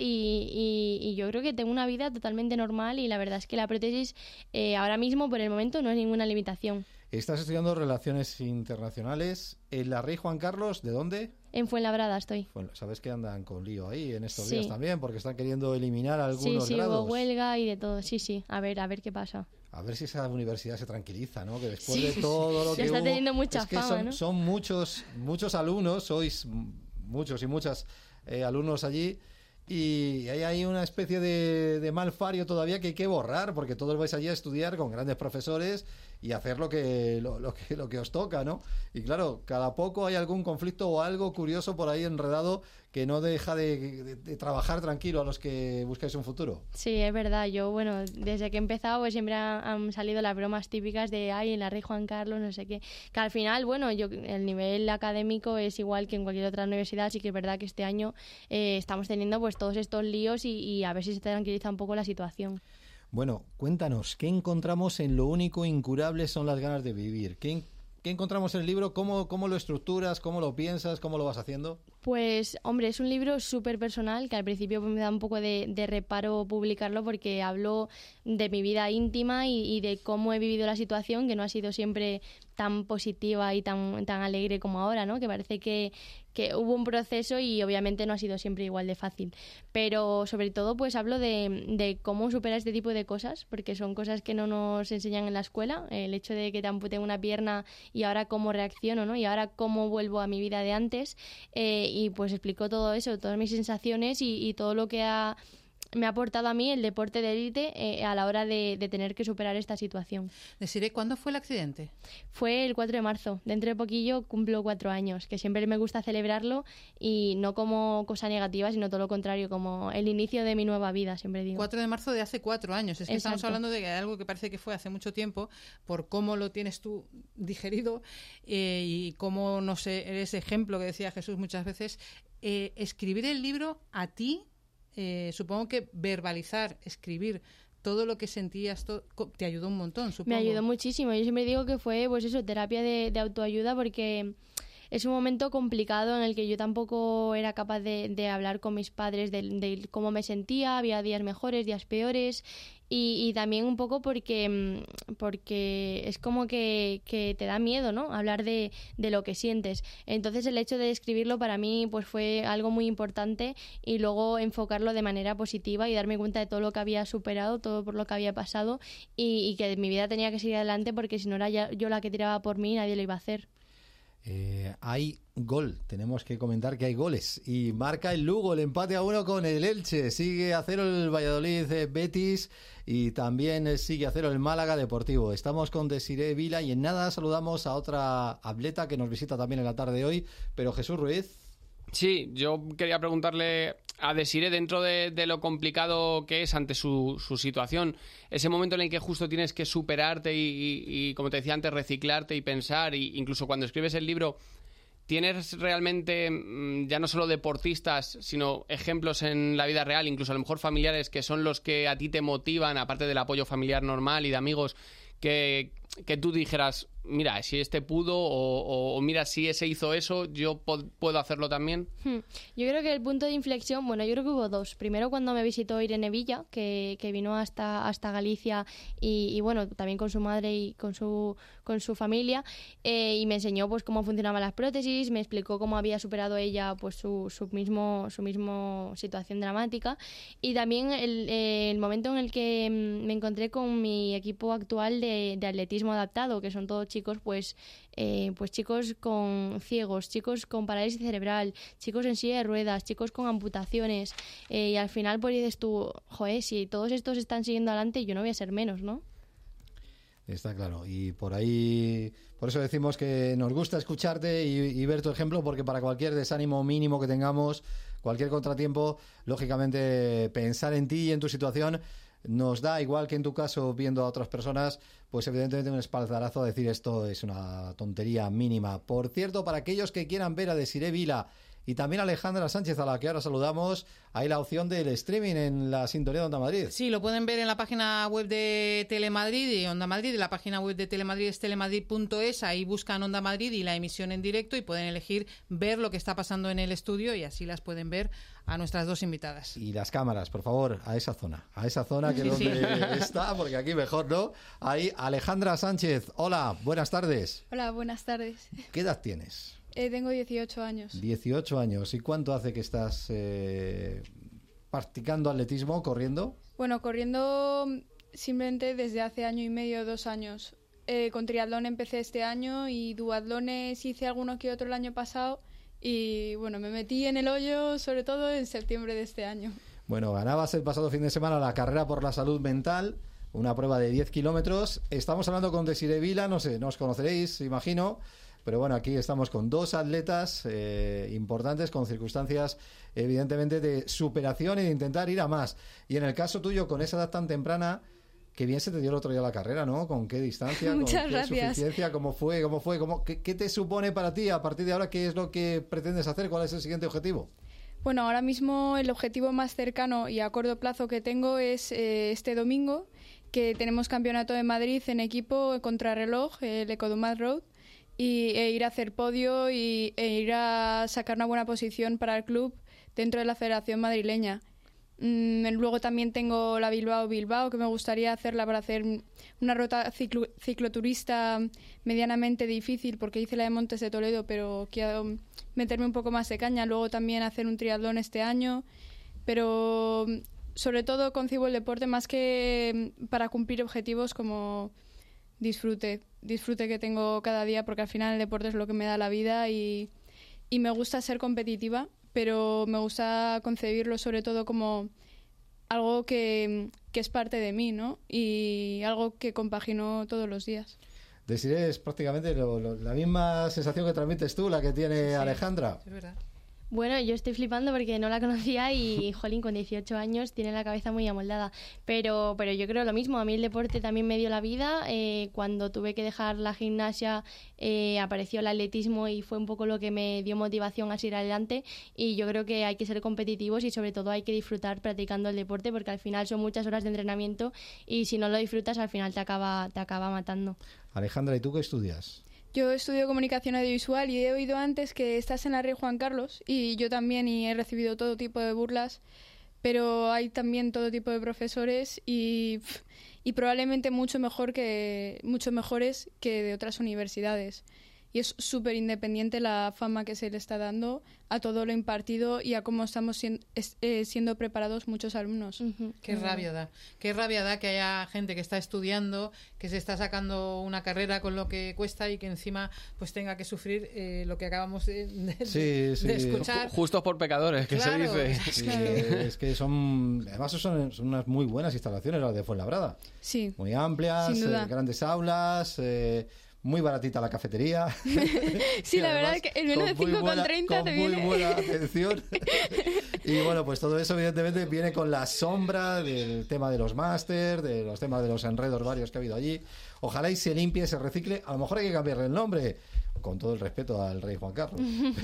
y, y yo creo que tengo una vida totalmente normal, y la verdad es que la prótesis eh, ahora mismo por el momento no es ninguna limitación. Estás estudiando Relaciones Internacionales en la Rey Juan Carlos, ¿de dónde? En Fuenlabrada estoy. Bueno, sabes que andan con lío ahí en estos Sí. días también, porque están queriendo eliminar algunos Sí, sí, grados. hubo huelga y de todo, sí, sí, a ver, a ver qué pasa. A ver si esa universidad se tranquiliza, ¿no? Que después Sí, de todo lo ya que está hubo, teniendo mucha es que fama, son, ¿no? son muchos, muchos alumnos, sois muchos y muchas eh, alumnos allí, y hay ahí una especie de, de mal fario todavía que hay que borrar, porque todos vais allí a estudiar con grandes profesores y hacer lo que, lo, lo que lo que os toca, ¿no? Y claro, cada poco hay algún conflicto o algo curioso por ahí enredado que no deja de, de, de trabajar tranquilo a los que buscáis un futuro. Sí, es verdad. Yo, bueno, desde que he empezado pues siempre han, han salido las bromas típicas de ay, en la Rey Juan Carlos, no sé qué. Que al final, bueno, yo el nivel académico es igual que en cualquier otra universidad, sí que es verdad que este año eh, estamos teniendo pues todos estos líos y, y a ver si se tranquiliza un poco la situación. Bueno, cuéntanos, ¿qué encontramos en Lo único incurable son las ganas de vivir? ¿Qué, ¿Qué encontramos en el libro? ¿Cómo, cómo lo estructuras? ¿Cómo lo piensas? ¿Cómo lo vas haciendo? Pues, hombre, es un libro súper personal que al principio pues, me da un poco de, de reparo publicarlo porque hablo de mi vida íntima y, y de cómo he vivido la situación, que no ha sido siempre tan positiva y tan, tan alegre como ahora, ¿no? Que parece que, que hubo un proceso y obviamente no ha sido siempre igual de fácil. Pero sobre todo pues hablo de, de cómo superar este tipo de cosas, porque son cosas que no nos enseñan en la escuela. El hecho de que te amputen una pierna y ahora cómo reacciono, ¿no? Y ahora cómo vuelvo a mi vida de antes. Eh, y pues explico todo eso, todas mis sensaciones y, y todo lo que ha... me ha aportado a mí el deporte de élite eh, a la hora de, de tener que superar esta situación. Desiree, ¿cuándo fue el accidente? Fue el cuatro de marzo. Dentro de poquillo cumplo cuatro años, que siempre me gusta celebrarlo y no como cosa negativa, sino todo lo contrario, como el inicio de mi nueva vida, siempre digo. cuatro de marzo de hace cuatro años. Es que Exacto. Estamos hablando de algo que parece que fue hace mucho tiempo, por cómo lo tienes tú digerido eh, y cómo, no sé, eres ejemplo que decía Jesús muchas veces. Eh, escribir el libro a ti, Eh, supongo que verbalizar, escribir todo lo que sentías, todo, te ayudó un montón, supongo. Me ayudó muchísimo. Yo siempre digo que fue, pues eso, terapia de, de autoayuda porque es un momento complicado en el que yo tampoco era capaz de, de hablar con mis padres de, de cómo me sentía. Había días mejores, días peores. Y, y también un poco porque, porque es como que, que te da miedo, ¿no? Hablar de, de lo que sientes. Entonces el hecho de escribirlo para mí pues fue algo muy importante y luego enfocarlo de manera positiva y darme cuenta de todo lo que había superado, todo por lo que había pasado y, y que mi vida tenía que seguir adelante porque si no era ya, yo la que tiraba por mí, nadie lo iba a hacer. Eh, hay gol, tenemos que comentar que hay goles y marca el Lugo el empate a uno con el Elche, sigue a cero el Valladolid eh, Betis y también eh, sigue a cero el Málaga Deportivo. Estamos con Desiree Vila y en nada saludamos a otra atleta que nos visita también en la tarde de hoy, pero Jesús Ruiz. Sí, yo quería preguntarle a Desiree, dentro de, de lo complicado que es ante su, su situación, ese momento en el que justo tienes que superarte y, y, y, como te decía antes, reciclarte y pensar, y incluso cuando escribes el libro, ¿tienes realmente ya no solo deportistas, sino ejemplos en la vida real, incluso a lo mejor familiares, que son los que a ti te motivan, aparte del apoyo familiar normal y de amigos, que, que tú dijeras, mira, si este pudo o, o, o mira, si ese hizo eso, yo po- puedo hacerlo también? Hmm. Yo creo que el punto de inflexión, bueno, yo creo que hubo dos. Primero cuando me visitó Irene Villa, que, que vino hasta, hasta Galicia y, y bueno, también con su madre y con su, con su familia eh, y me enseñó pues cómo funcionaban las prótesis, me explicó cómo había superado ella pues su, su mismo su mismo situación dramática y también el, eh, el momento en el que me encontré con mi equipo actual de, de atletismo adaptado, que son todos chicos pues eh, pues chicos con ciegos, chicos con parálisis cerebral, chicos en silla de ruedas, chicos con amputaciones eh, y al final pues dices tú, joder, si todos estos están siguiendo adelante yo no voy a ser menos, ¿no? Está claro, y por ahí, por eso decimos que nos gusta escucharte y, y ver tu ejemplo, porque para cualquier desánimo mínimo que tengamos, cualquier contratiempo, lógicamente pensar en ti y en tu situación nos da, igual que en tu caso viendo a otras personas, pues evidentemente un espaldarazo a decir esto es una tontería mínima. Por cierto, para aquellos que quieran ver a Desiree Vila y también a Alejandra Sánchez, a la que ahora saludamos, hay la opción del streaming en la sintonía de Onda Madrid. Sí, lo pueden ver en la página web de Telemadrid y Onda Madrid. En la página web de Telemadrid es telemadrid punto es. Ahí buscan Onda Madrid y la emisión en directo y pueden elegir ver lo que está pasando en el estudio y así las pueden ver a nuestras dos invitadas. Y las cámaras, por favor, a esa zona, a esa zona que es Sí, donde sí. está, porque aquí mejor, ¿no? Ahí, Alejandra Sánchez, hola, buenas tardes. Hola, buenas tardes. ¿Qué edad tienes? Eh, tengo dieciocho años. dieciocho años. ¿Y cuánto hace que estás eh, practicando atletismo, corriendo? Bueno, corriendo simplemente desde hace año y medio, dos años. Eh, con triatlón empecé este año y duatlones hice alguno que otro el año pasado y bueno, me metí en el hoyo sobre todo en septiembre de este año. Bueno, ganabas el pasado fin de semana la carrera por la salud mental, una prueba de diez kilómetros. Estamos hablando con Desiree Vila, no sé, nos conoceréis, imagino. Pero bueno, aquí estamos con dos atletas eh, importantes, con circunstancias evidentemente de superación y de intentar ir a más. Y en el caso tuyo, con esa edad tan temprana, qué bien se te dio el otro día la carrera, ¿no? ¿Con qué distancia? ¿Con Muchas qué gracias. suficiencia? ¿Cómo fue? ¿Cómo fue? ¿Cómo, qué, ¿Qué te supone para ti a partir de ahora? ¿Qué es lo que pretendes hacer? ¿Cuál es el siguiente objetivo? Bueno, ahora mismo el objetivo más cercano y a corto plazo que tengo es eh, este domingo, que tenemos campeonato de Madrid en equipo contrarreloj, el Ecodumat Road, y, e ir a hacer podio y, e ir a sacar una buena posición para el club dentro de la Federación Madrileña. Mm, luego también tengo la Bilbao-Bilbao, que me gustaría hacerla para hacer una ruta ciclo, cicloturista medianamente difícil, porque hice la de Montes de Toledo, pero quiero meterme un poco más de caña. Luego también hacer un triatlón este año, pero sobre todo concibo el deporte más que para cumplir objetivos como disfrute, disfrute que tengo cada día, porque al final el deporte es lo que me da la vida y, y me gusta ser competitiva, pero me gusta concebirlo sobre todo como algo que, que es parte de mí, ¿no? Y algo que compagino todos los días. Desiree, es prácticamente lo, lo, la misma sensación que transmites tú, la que tiene sí, Alejandra. Es verdad. Bueno, yo estoy flipando porque no la conocía y, jolín, con dieciocho años tiene la cabeza muy amoldada. Pero, pero yo creo lo mismo, a mí el deporte también me dio la vida. Eh, cuando tuve que dejar la gimnasia eh, apareció el atletismo y fue un poco lo que me dio motivación a seguir adelante. Y yo creo que hay que ser competitivos y sobre todo hay que disfrutar practicando el deporte, porque al final son muchas horas de entrenamiento y si no lo disfrutas al final te acaba, te acaba matando. Alejandra, ¿y tú qué estudias? Yo estudio comunicación audiovisual y he oído antes que estás en la Rey Juan Carlos y yo también, y he recibido todo tipo de burlas, pero hay también todo tipo de profesores y, y probablemente mucho mejor que mucho mejores que de otras universidades. Y es súper independiente la fama que se le está dando a todo lo impartido y a cómo estamos siendo, eh, siendo preparados muchos alumnos. Uh-huh. Qué uh-huh. rabia da. Qué rabia da que haya gente que está estudiando, que se está sacando una carrera con lo que cuesta y que encima pues tenga que sufrir eh, lo que acabamos de, de, sí, sí. de escuchar. Justos por pecadores, que claro, se dice. Sí, es que son, además son, son unas muy buenas instalaciones las de Fuenlabrada. Sí. Muy amplias, sin duda. Eh, grandes aulas. Eh, Muy baratita la cafetería. Sí, la verdad es que el menú de cinco con treinta te viene. Con muy buena atención. Y bueno, pues todo eso evidentemente viene con la sombra del tema de los máster, de los temas de los enredos varios que ha habido allí. Ojalá y se limpie, se recicle. A lo mejor hay que cambiarle el nombre, con todo el respeto al rey Juan Carlos.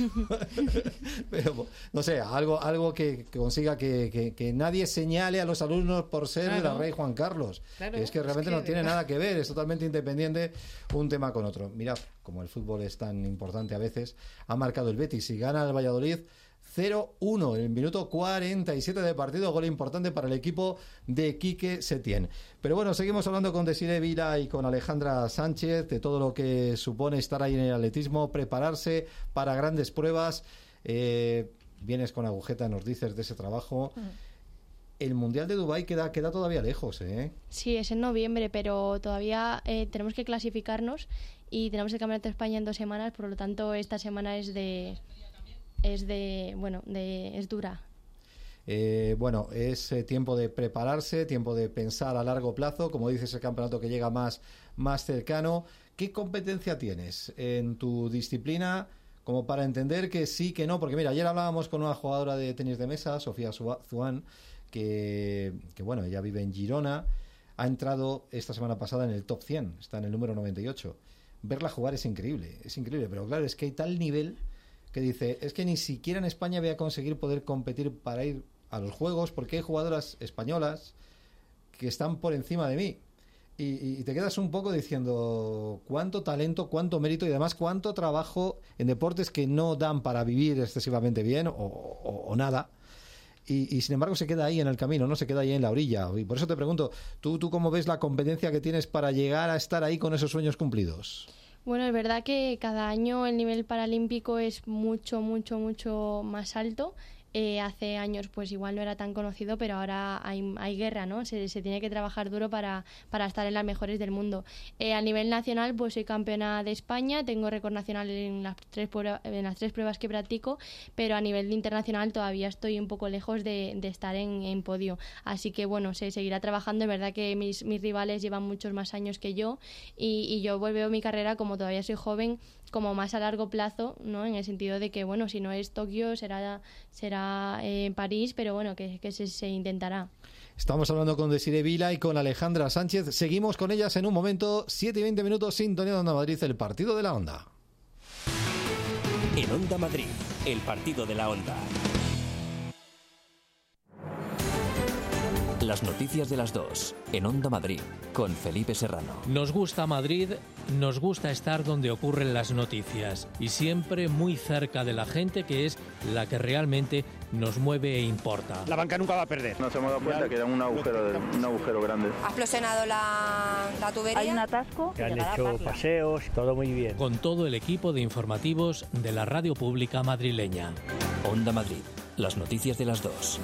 Pero, no sé, algo algo que, que consiga que, que, que nadie señale a los alumnos por ser claro. el rey Juan Carlos. Claro, es que realmente es que no tiene verdad. nada que ver, es totalmente independiente un tema con otro. Mirad, como el fútbol es tan importante a veces, ha marcado el Betis y gana el Valladolid cero uno en el minuto cuarenta y siete de partido, gol importante para el equipo de Quique Setién. Pero bueno, seguimos hablando con Desiree Vila y con Alejandra Sánchez de todo lo que supone estar ahí en el atletismo, prepararse para grandes pruebas. Eh, vienes con agujeta, nos dices de ese trabajo. El Mundial de Dubái queda, queda todavía lejos, ¿eh? Sí, es en noviembre, pero todavía eh, tenemos que clasificarnos y tenemos el Campeonato de España en dos semanas, por lo tanto esta semana es de... es de, bueno, de, es dura. Eh, bueno, es eh, tiempo de prepararse, tiempo de pensar a largo plazo, como dices, el campeonato que llega más, más cercano. ¿Qué competencia tienes en tu disciplina como para entender que sí, que no? Porque mira, ayer hablábamos con una jugadora de tenis de mesa, Sofía Zuan, que, que bueno, ella vive en Girona, ha entrado esta semana pasada en el top cien, está en el número noventa y ocho. Verla jugar es increíble, es increíble, pero claro, es que hay tal nivel que dice, es que ni siquiera en España voy a conseguir poder competir para ir a los Juegos porque hay jugadoras españolas que están por encima de mí. Y, y te quedas un poco diciendo cuánto talento, cuánto mérito y además cuánto trabajo en deportes que no dan para vivir excesivamente bien o, o, o nada. Y, y sin embargo se queda ahí en el camino, no se queda ahí en la orilla. Y por eso te pregunto, ¿tú, tú cómo ves la competencia que tienes para llegar a estar ahí con esos sueños cumplidos? Bueno, es verdad que cada año el nivel paralímpico es mucho, mucho, mucho más alto. Eh, hace años pues igual no era tan conocido, pero ahora hay, hay guerra, ¿no? Se, se tiene que trabajar duro para, para estar en las mejores del mundo. Eh, a nivel nacional pues soy campeona de España, tengo récord nacional en las, tres pruebas, en las tres pruebas que practico, pero a nivel internacional todavía estoy un poco lejos de, de estar en, en podio. Así que bueno, se seguirá trabajando. Es verdad que mis, mis rivales llevan muchos más años que yo y, y yo veo mi carrera, como todavía soy joven, como más a largo plazo, ¿no? En el sentido de que, bueno, si no es Tokio, será será eh, París, pero bueno, que, que se, se intentará. Estamos hablando con Desiree Vila y con Alejandra Sánchez. Seguimos con ellas en un momento. siete y veinte minutos, sintonía de Onda Madrid, el partido de la Onda. En Onda Madrid, el partido de la Onda. Las noticias de las dos, en Onda Madrid, con Felipe Serrano. Nos gusta Madrid, nos gusta estar donde ocurren las noticias y siempre muy cerca de la gente, que es la que realmente nos mueve e importa. La banca nunca va a perder. Nos hemos dado cuenta que era un agujero, un agujero grande. Ha explosionado la, la tubería. Hay un atasco. Que han hecho paseos, todo muy bien. Con todo el equipo de informativos de la radio pública madrileña. Onda Madrid, las noticias de las dos.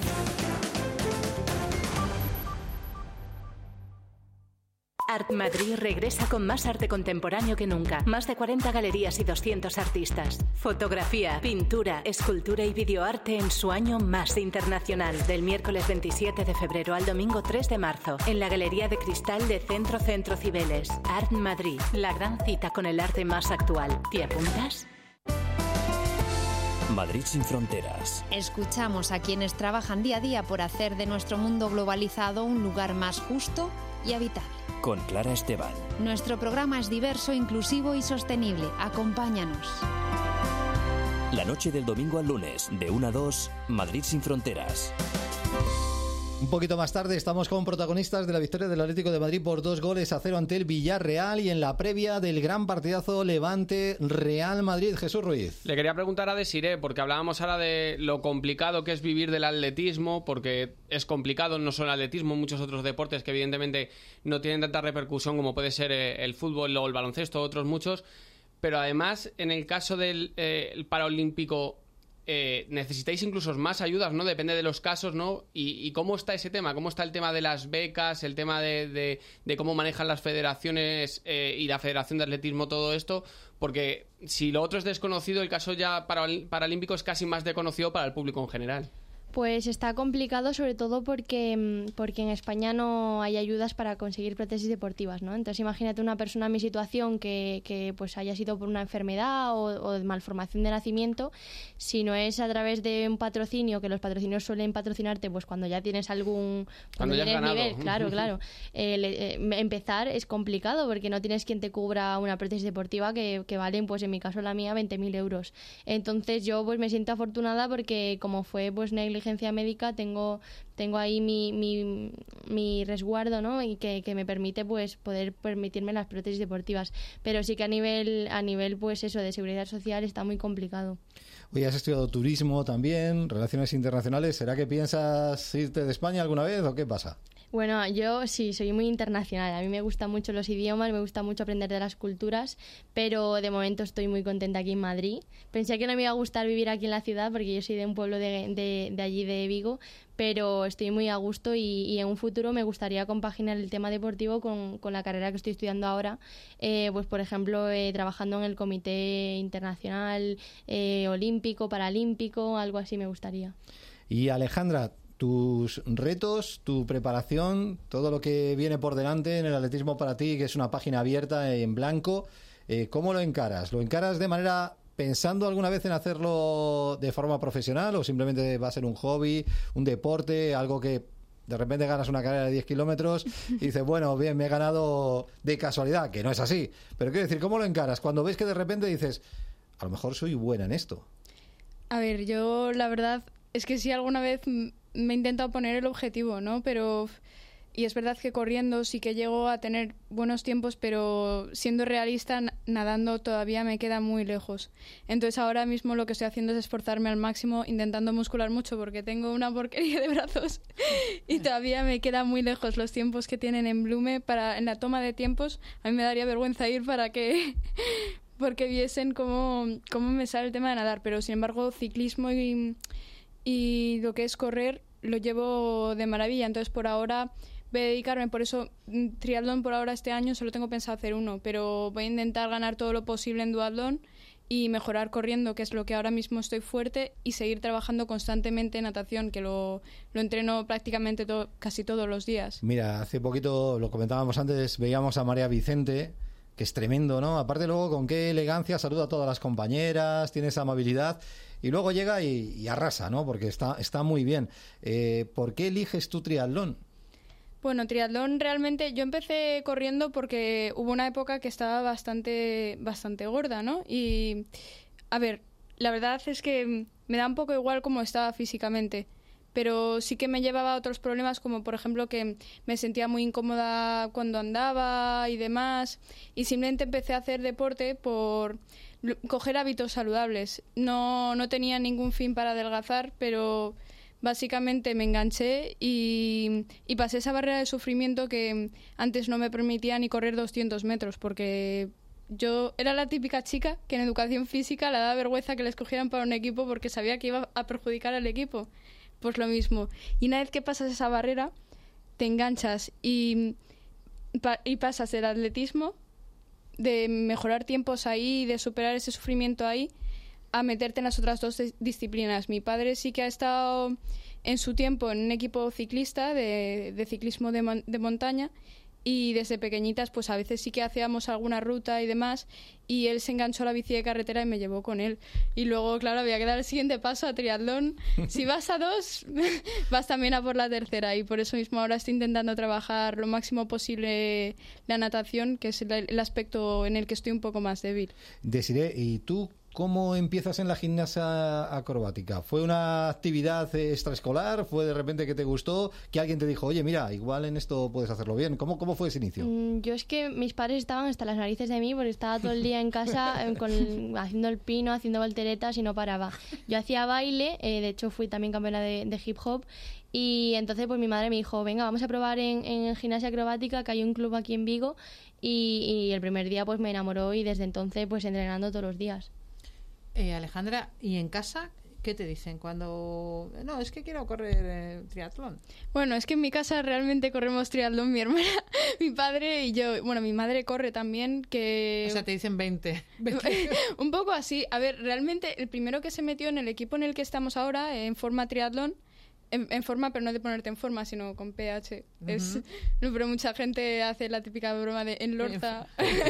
Art Madrid regresa con más arte contemporáneo que nunca. Más de cuarenta galerías y doscientos artistas. Fotografía, pintura, escultura y videoarte en su año más internacional. Del miércoles veintisiete de febrero al domingo tres de marzo. En la Galería de Cristal de Centro Centro Cibeles. Art Madrid, la gran cita con el arte más actual. ¿Te apuntas? Madrid sin fronteras. Escuchamos a quienes trabajan día a día por hacer de nuestro mundo globalizado un lugar más justo y habitable. Con Clara Esteban. Nuestro programa es diverso, inclusivo y sostenible. Acompáñanos. La noche del domingo al lunes, de una a dos, Madrid sin fronteras. Un poquito más tarde estamos con protagonistas de la victoria del Atlético de Madrid por dos goles a cero ante el Villarreal y en la previa del gran partidazo Levante-Real Madrid. Jesús Ruiz. Le quería preguntar a Desiré, porque hablábamos ahora de lo complicado que es vivir del atletismo, porque es complicado no solo el atletismo, muchos otros deportes que evidentemente no tienen tanta repercusión como puede ser el fútbol o el baloncesto, otros muchos, pero además en el caso del eh, el Paralímpico Eh, necesitáis incluso más ayudas, ¿no? Depende de los casos, ¿no? Y, y cómo está ese tema, cómo está el tema de las becas, el tema de, de, de cómo manejan las federaciones eh, y la Federación de Atletismo todo esto, porque si lo otro es desconocido, el caso ya paralímpico es casi más desconocido para el público en general. Pues está complicado, sobre todo porque, porque en España no hay ayudas para conseguir prótesis deportivas, ¿no? Entonces imagínate una persona en mi situación que, que pues haya sido por una enfermedad o, o de malformación de nacimiento, si no es a través de un patrocinio, que los patrocinios suelen patrocinarte pues cuando ya tienes algún cuando, cuando ya tienes nivel, claro, claro. Eh, eh, empezar es complicado porque no tienes quien te cubra una prótesis deportiva que, que valen, pues en mi caso la mía, veinte mil euros. Entonces yo pues me siento afortunada porque como fue pues negligencia médica, tengo tengo ahí mi, mi, mi resguardo, ¿no? Y que, que me permite pues poder permitirme las prótesis deportivas, pero sí que a nivel a nivel pues eso de seguridad social está muy complicado. Oye, has estudiado turismo también, relaciones internacionales. ¿Será que piensas irte de España alguna vez o qué pasa? Bueno, yo sí, soy muy internacional. A mí me gustan mucho los idiomas, me gusta mucho aprender de las culturas, pero de momento estoy muy contenta aquí en Madrid. Pensé que no me iba a gustar vivir aquí en la ciudad porque yo soy de un pueblo de, de, de allí, de Vigo, pero estoy muy a gusto y, y en un futuro me gustaría compaginar el tema deportivo con, con la carrera que estoy estudiando ahora, eh, pues por ejemplo eh, trabajando en el Comité Internacional eh, Olímpico, Paralímpico, algo así me gustaría. Y Alejandra, tus retos, tu preparación, todo lo que viene por delante en el atletismo para ti, que es una página abierta en blanco, eh, ¿cómo lo encaras? ¿Lo encaras de manera pensando alguna vez en hacerlo de forma profesional o simplemente va a ser un hobby, un deporte, algo que de repente ganas una carrera de diez kilómetros y dices, bueno, bien, me he ganado de casualidad, que no es así? Pero quiero decir, ¿cómo lo encaras? Cuando ves que de repente dices, a lo mejor soy buena en esto. A ver, yo la verdad es que sí alguna vez me he intentado poner el objetivo, ¿no? Pero, y es verdad que corriendo sí que llego a tener buenos tiempos, pero siendo realista, nadando todavía me queda muy lejos. Entonces ahora mismo lo que estoy haciendo es esforzarme al máximo, intentando muscular mucho porque tengo una porquería de brazos y todavía me queda muy lejos los tiempos que tienen en Blume. Para, en la toma de tiempos, a mí me daría vergüenza ir para que... porque viesen cómo, cómo me sale el tema de nadar, pero sin embargo ciclismo y... y lo que es correr lo llevo de maravilla. Entonces por ahora voy a dedicarme, por eso triatlón por ahora este año solo tengo pensado hacer uno, pero voy a intentar ganar todo lo posible en duatlón y mejorar corriendo, que es lo que ahora mismo estoy fuerte, y seguir trabajando constantemente en natación, que lo, lo entreno prácticamente to- casi todos los días. Mira, hace poquito, lo comentábamos antes, veíamos a María Vicente, que es tremendo, ¿no? Aparte luego con qué elegancia saluda a todas las compañeras, tiene esa amabilidad y luego llega y, y arrasa, ¿no? Porque está, está muy bien. Eh, ¿Por qué eliges tu triatlón? Bueno, triatlón realmente yo empecé corriendo porque hubo una época que estaba bastante, bastante gorda, ¿no? Y, a ver, la verdad es que me da un poco igual cómo estaba físicamente, pero sí que me llevaba a otros problemas, como por ejemplo que me sentía muy incómoda cuando andaba y demás, y simplemente empecé a hacer deporte por coger hábitos saludables. No, no tenía ningún fin para adelgazar, pero básicamente me enganché y, y pasé esa barrera de sufrimiento que antes no me permitía ni correr doscientos metros, porque yo era la típica chica que en educación física le daba vergüenza que le escogieran para un equipo porque sabía que iba a perjudicar al equipo. Pues lo mismo. Y una vez que pasas esa barrera, te enganchas y, y pasas del atletismo, de mejorar tiempos ahí, de superar ese sufrimiento ahí, a meterte en las otras dos disciplinas. Mi padre sí que ha estado en su tiempo en un equipo ciclista, de, de ciclismo de, mon- de montaña, y desde pequeñitas pues a veces sí que hacíamos alguna ruta y demás, y él se enganchó a la bici de carretera y me llevó con él. Y luego, claro, había que dar el siguiente paso a triatlón. Si vas a dos, vas también a por la tercera, y por eso mismo ahora estoy intentando trabajar lo máximo posible la natación, que es el, el aspecto en el que estoy un poco más débil. Desiree, ¿y tú cómo empiezas en la gimnasia acrobática? ¿Fue una actividad extraescolar? ¿Fue de repente que te gustó? ¿Que alguien te dijo, oye, mira, igual en esto puedes hacerlo bien? ¿Cómo, cómo fue ese inicio? Mm, Yo es que mis padres estaban hasta las narices de mí porque estaba todo el día en casa eh, con, haciendo el pino, haciendo volteretas y no paraba. Yo hacía baile, eh, de hecho fui también campeona de, de hip hop, y entonces pues mi madre me dijo, venga, vamos a probar en, en gimnasia acrobática, que hay un club aquí en Vigo, y, y el primer día pues me enamoró y desde entonces pues entrenando todos los días. Eh, Alejandra, ¿y en casa qué te dicen cuando no, es que quiero correr eh, triatlón? Bueno, es que en mi casa realmente corremos triatlón, mi hermana, mi padre y yo. Bueno, mi madre corre también, que... O sea, te dicen veinte. Un poco así. A ver, realmente el primero que se metió en el equipo en el que estamos ahora, en forma triatlón, En, en forma, pero no de ponerte en forma, sino con P H. Uh-huh. Es, no, pero mucha gente hace la típica broma de en Lorza.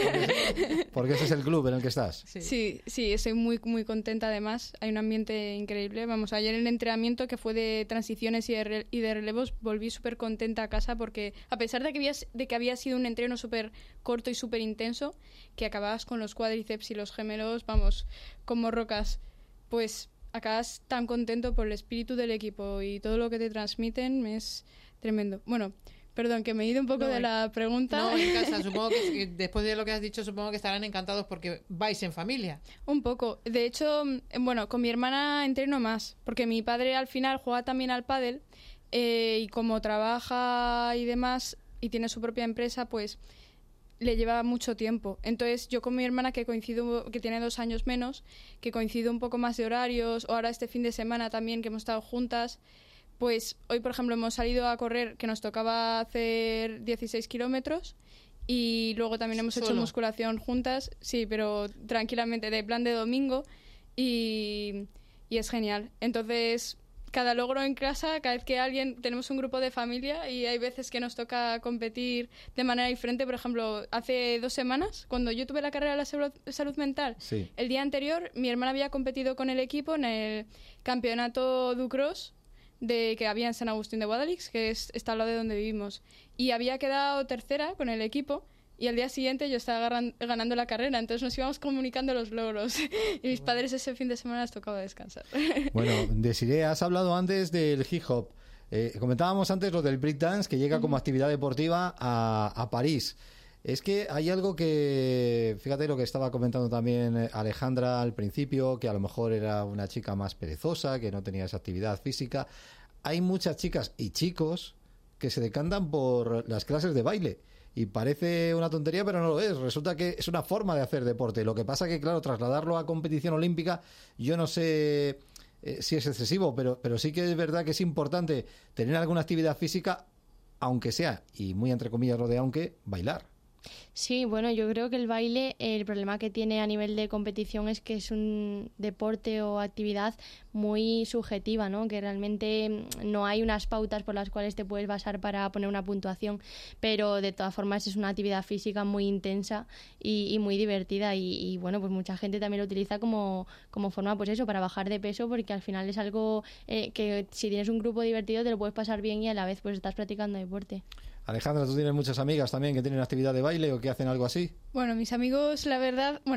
Porque ese es el club en el que estás. Sí, sí, sí, estoy muy, muy contenta además. Hay un ambiente increíble. Vamos, ayer en el entrenamiento, que fue de transiciones y de, re, y de relevos, volví súper contenta a casa porque, a pesar de que había, de que había sido un entreno súper corto y súper intenso, que acababas con los cuádriceps y los gemelos, vamos, como rocas, pues acabas tan contento por el espíritu del equipo y todo lo que te transmiten, es tremendo. Bueno, perdón, que me he ido un poco no, de la pregunta. No, en casa, supongo que después de lo que has dicho, supongo que estarán encantados porque vais en familia. Un poco. De hecho, bueno, con mi hermana entreno más, porque mi padre al final juega también al pádel, eh, y como trabaja y demás, y tiene su propia empresa, pues le lleva mucho tiempo. Entonces yo con mi hermana, que coincido, que tiene dos años menos, que coincido un poco más de horarios, o ahora este fin de semana también que hemos estado juntas, pues hoy por ejemplo hemos salido a correr, que nos tocaba hacer dieciséis kilómetros, y luego también hemos ¿Solo? hecho musculación juntas, sí, pero tranquilamente, de plan de domingo, y, y es genial. Entonces cada logro en casa, cada vez que alguien, tenemos un grupo de familia y hay veces que nos toca competir de manera diferente. Por ejemplo, hace dos semanas, cuando yo tuve la carrera de la salud, salud mental, sí. El día anterior mi hermana había competido con el equipo en el campeonato Ducross de, que había en San Agustín de Guadalix, que es, está al lado de donde vivimos, y había quedado tercera con el equipo. Y al día siguiente yo estaba agarran, ganando la carrera, entonces nos íbamos comunicando los logros. Y mis padres ese fin de semana les tocaba descansar. Bueno, Desiree, has hablado antes del hip hop. Eh, comentábamos antes lo del breakdance, que llega como actividad deportiva a, a París. Es que hay algo que, fíjate lo que estaba comentando también Alejandra al principio, que a lo mejor era una chica más perezosa, que no tenía esa actividad física. Hay muchas chicas y chicos que se decantan por las clases de baile. Y parece una tontería, pero no lo es. Resulta que es una forma de hacer deporte. Lo que pasa que, claro, trasladarlo a competición olímpica, yo no sé eh, si es excesivo, pero, pero sí que es verdad que es importante tener alguna actividad física, aunque sea, y muy entre comillas lo de aunque, bailar. Sí, bueno, yo creo que el baile, el problema que tiene a nivel de competición es que es un deporte o actividad muy subjetiva, ¿no? Que realmente no hay unas pautas por las cuales te puedes basar para poner una puntuación, pero de todas formas es una actividad física muy intensa y, y muy divertida y, y bueno, pues mucha gente también lo utiliza como, como forma, pues eso, para bajar de peso, porque al final es algo eh, que si tienes un grupo divertido te lo puedes pasar bien y a la vez pues estás practicando deporte. Alejandra, ¿tú tienes muchas amigas también que tienen actividad de baile o que hacen algo así? Bueno, mis amigos, la verdad, bueno,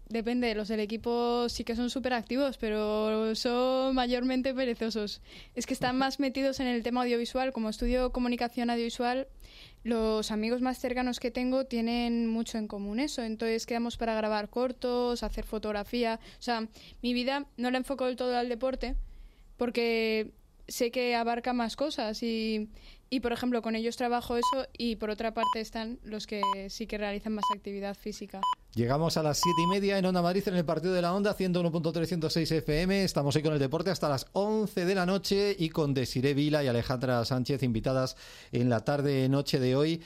depende, los del equipo sí que son súper activos, pero son mayormente perezosos. Es que están más metidos en el tema audiovisual. Como estudio comunicación audiovisual, los amigos más cercanos que tengo tienen mucho en común eso. Entonces quedamos para grabar cortos, hacer fotografía. O sea, mi vida no la enfoco del todo al deporte porque sé que abarca más cosas y, y, por ejemplo, con ellos trabajo eso y, por otra parte, están los que sí que realizan más actividad física. Llegamos a las siete y media en Onda Madrid, en el partido de la Onda, ciento uno punto tres, ciento seis F M. Estamos hoy con el deporte hasta las once de la noche y con Desiré Vila y Alejandra Sánchez invitadas en la tarde-noche de hoy.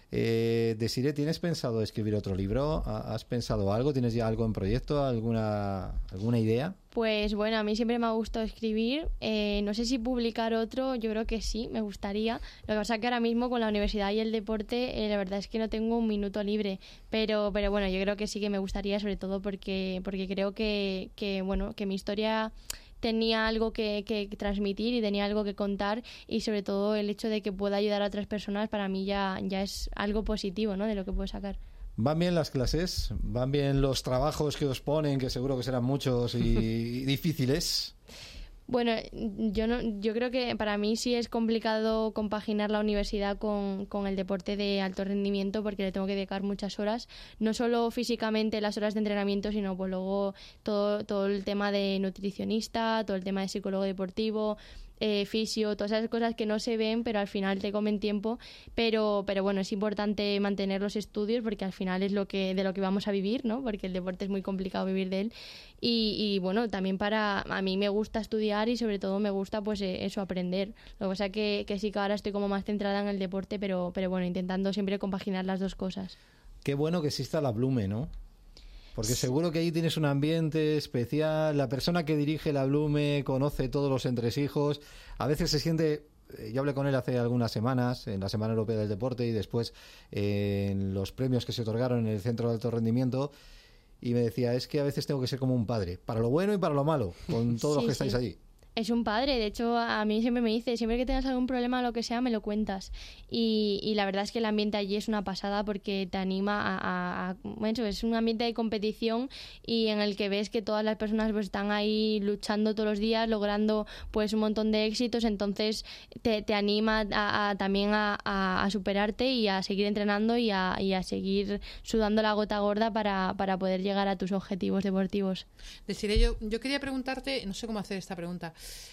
Eh, Desiré, ¿tienes pensado escribir otro libro? ¿Has pensado algo? ¿Tienes ya algo en proyecto? ¿Alguna, alguna idea? Pues bueno, a mí siempre me ha gustado escribir. Eh, no sé si publicar otro, yo creo que sí, me gustaría. Lo que pasa es que ahora mismo con la universidad y el deporte, eh, la verdad es que no tengo un minuto libre. Pero, pero bueno, yo creo que sí que me gustaría, sobre todo porque, porque creo que, que, bueno, que mi historia tenía algo que, que transmitir y tenía algo que contar, y sobre todo el hecho de que pueda ayudar a otras personas para mí ya, ya es algo positivo, ¿no?, de lo que puedo sacar. ¿Van bien las clases? ¿Van bien los trabajos que os ponen, que seguro que serán muchos y, y difíciles? Bueno, yo no, yo creo que para mí sí es complicado compaginar la universidad con, con el deporte de alto rendimiento, porque le tengo que dedicar muchas horas, no solo físicamente las horas de entrenamiento, sino pues luego todo, todo el tema de nutricionista, todo el tema de psicólogo deportivo, eh, fisio, todas esas cosas que no se ven, pero al final te comen tiempo. Pero, pero bueno, es importante mantener los estudios porque al final es lo que, de lo que vamos a vivir, ¿no? Porque el deporte es muy complicado vivir de él. Y, y bueno, también para a mí me gusta estudiar y sobre todo me gusta pues eso, aprender. Lo que pasa que, que sí que ahora estoy como más centrada en el deporte, pero, pero bueno, intentando siempre compaginar las dos cosas. Qué bueno que exista la Blume, ¿no? Porque seguro que ahí tienes un ambiente especial. La persona que dirige la Blume conoce todos los entresijos. A veces se siente... Yo hablé con él hace algunas semanas, en la Semana Europea del Deporte y después eh, en los premios que se otorgaron en el Centro de Alto Rendimiento, y me decía, es que a veces tengo que ser como un padre, para lo bueno y para lo malo, con todos sí, los que estáis sí. allí. Es un padre, de hecho a mí siempre me dice, siempre que tengas algún problema o lo que sea, me lo cuentas. Y, y la verdad es que el ambiente allí es una pasada porque te anima a, a, a... Bueno, es un ambiente de competición y en el que ves que todas las personas pues están ahí luchando todos los días, logrando pues un montón de éxitos, entonces te, te anima a, a, también a, a, a superarte y a seguir entrenando y a, y a seguir sudando la gota gorda para, para poder llegar a tus objetivos deportivos. Deciré, yo, yo quería preguntarte, no sé cómo hacer esta pregunta.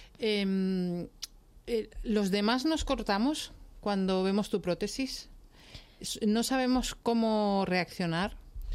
Eh, eh, ¿Los demás nos cortamos cuando vemos tu prótesis? ¿No sabemos cómo reaccionar?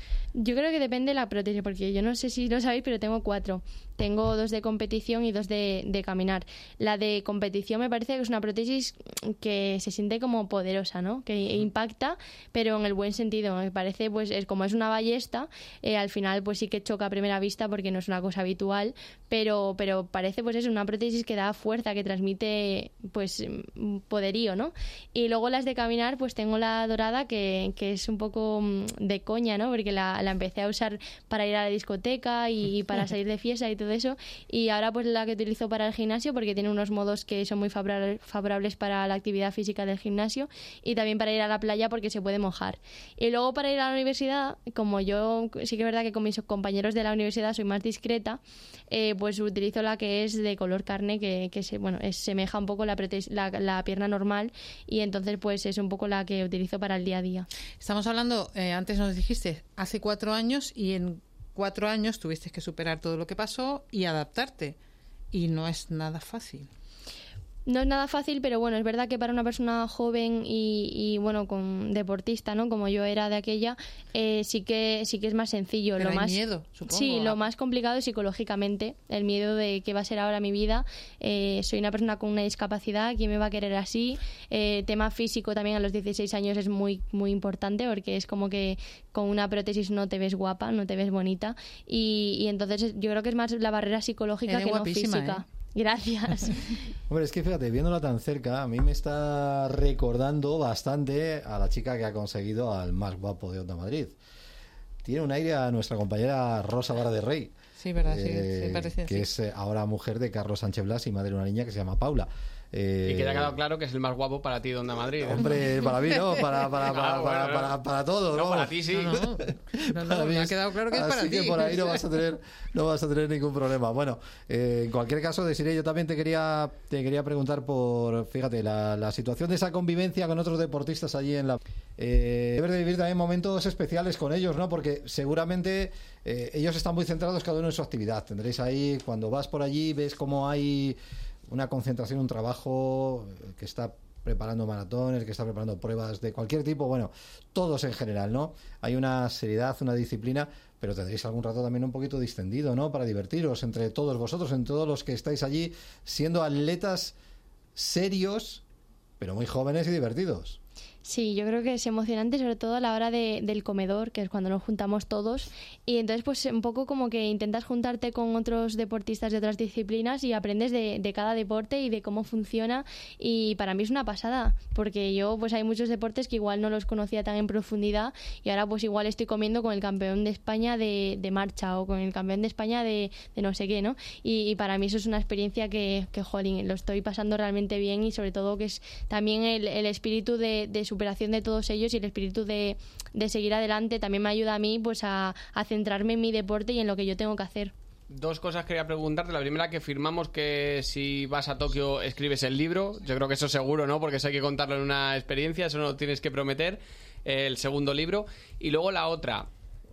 Yo creo que depende de la prótesis, porque yo no sé si lo sabéis, pero tengo cuatro. Tengo dos de competición y dos de, de caminar. La de competición me parece que es una prótesis que se siente como poderosa, ¿no? Que impacta, pero en el buen sentido. Me parece, pues, es como es una ballesta, eh, al final pues sí que choca a primera vista porque no es una cosa habitual, pero, pero parece pues es una prótesis que da fuerza, que transmite pues poderío, ¿no? Y luego las de caminar, pues tengo la dorada que, que es un poco de coña, ¿no? Porque la, la empecé a usar para ir a la discoteca y, y para salir de fiesta y todo eso, y ahora pues la que utilizo para el gimnasio porque tiene unos modos que son muy favorables para la actividad física del gimnasio, y también para ir a la playa porque se puede mojar. Y luego para ir a la universidad, como yo sí que es verdad que con mis compañeros de la universidad soy más discreta, eh, pues utilizo la que es de color carne, que, que se, bueno, es, semeja un poco la, la, la pierna normal, y entonces pues es un poco la que utilizo para el día a día. Estamos hablando, eh, antes nos dijiste, hace cuatro años, y en cuatro años tuviste que superar todo lo que pasó y adaptarte, y no es nada fácil. No es nada fácil, pero bueno, es verdad que para una persona joven y, y bueno, con deportista, ¿no? Como yo era de aquella, eh, sí que sí que es más sencillo. Pero lo hay más miedo, supongo. Sí, lo más complicado es psicológicamente, el miedo de qué va a ser ahora mi vida. Eh, soy una persona con una discapacidad, ¿quién me va a querer así? Eh, tema físico también a los dieciséis años es muy muy importante, porque es como que con una prótesis no te ves guapa, no te ves bonita, y, y entonces yo creo que es más la barrera psicológica Eres que no guapísima, física. ¿eh? Gracias. Hombre, es que fíjate, viéndola tan cerca, a mí me está recordando bastante a la chica que ha conseguido al más guapo de Onda Madrid. Tiene un aire a nuestra compañera Rosa Vara de Rey. Sí, verdad, eh, sí, sí, parece. Que sí. es ahora mujer de Carlos Sánchez Blas y madre de una niña que se llama Paula. Eh, y que ya ha quedado claro que es el más guapo para ti de Onda Madrid. ¿eh? Hombre, para mí, ¿no? Para, para, para, Ah, bueno, para, no. para, para todo, No, ¿no? para ti sí. No, no, no, no, me ha quedado claro que es para Así ti. que por ahí no vas a tener, no vas a tener ningún problema. Bueno, eh, en cualquier caso, Desiree, yo también te quería, te quería preguntar por, fíjate, la, la situación de esa convivencia con otros deportistas allí en la... Eh, debes de vivir también momentos especiales con ellos, ¿no? Porque seguramente eh, ellos están muy centrados cada uno en su actividad. Tendréis ahí, cuando vas por allí, ves cómo hay una concentración, un trabajo que está preparando maratones, que está preparando pruebas de cualquier tipo, bueno, todos en general, ¿no? Hay una seriedad, una disciplina, pero tendréis algún rato también un poquito distendido, ¿no? Para divertiros entre todos vosotros, entre todos los que estáis allí, siendo atletas serios, pero muy jóvenes y divertidos. Sí, yo creo que es emocionante, sobre todo a la hora de, del comedor, que es cuando nos juntamos todos. Y entonces, pues un poco como que intentas juntarte con otros deportistas de otras disciplinas y aprendes de, de cada deporte y de cómo funciona. Y para mí es una pasada, porque yo, pues hay muchos deportes que igual no los conocía tan en profundidad y ahora pues igual estoy comiendo con el campeón de España de, de marcha o con el campeón de España de, de no sé qué, ¿no? Y, y para mí eso es una experiencia que, que, jolín, lo estoy pasando realmente bien y sobre todo que es también el, el espíritu de, de su superación de todos ellos y el espíritu de, de seguir adelante también me ayuda a mí pues a, a centrarme en mi deporte y en lo que yo tengo que hacer. Dos cosas quería preguntarte. La primera, que firmamos que si vas a Tokio escribes el libro. Yo creo que eso seguro, ¿no? Porque eso hay que contarlo en una experiencia, eso no lo tienes que prometer. El segundo libro. Y luego la otra,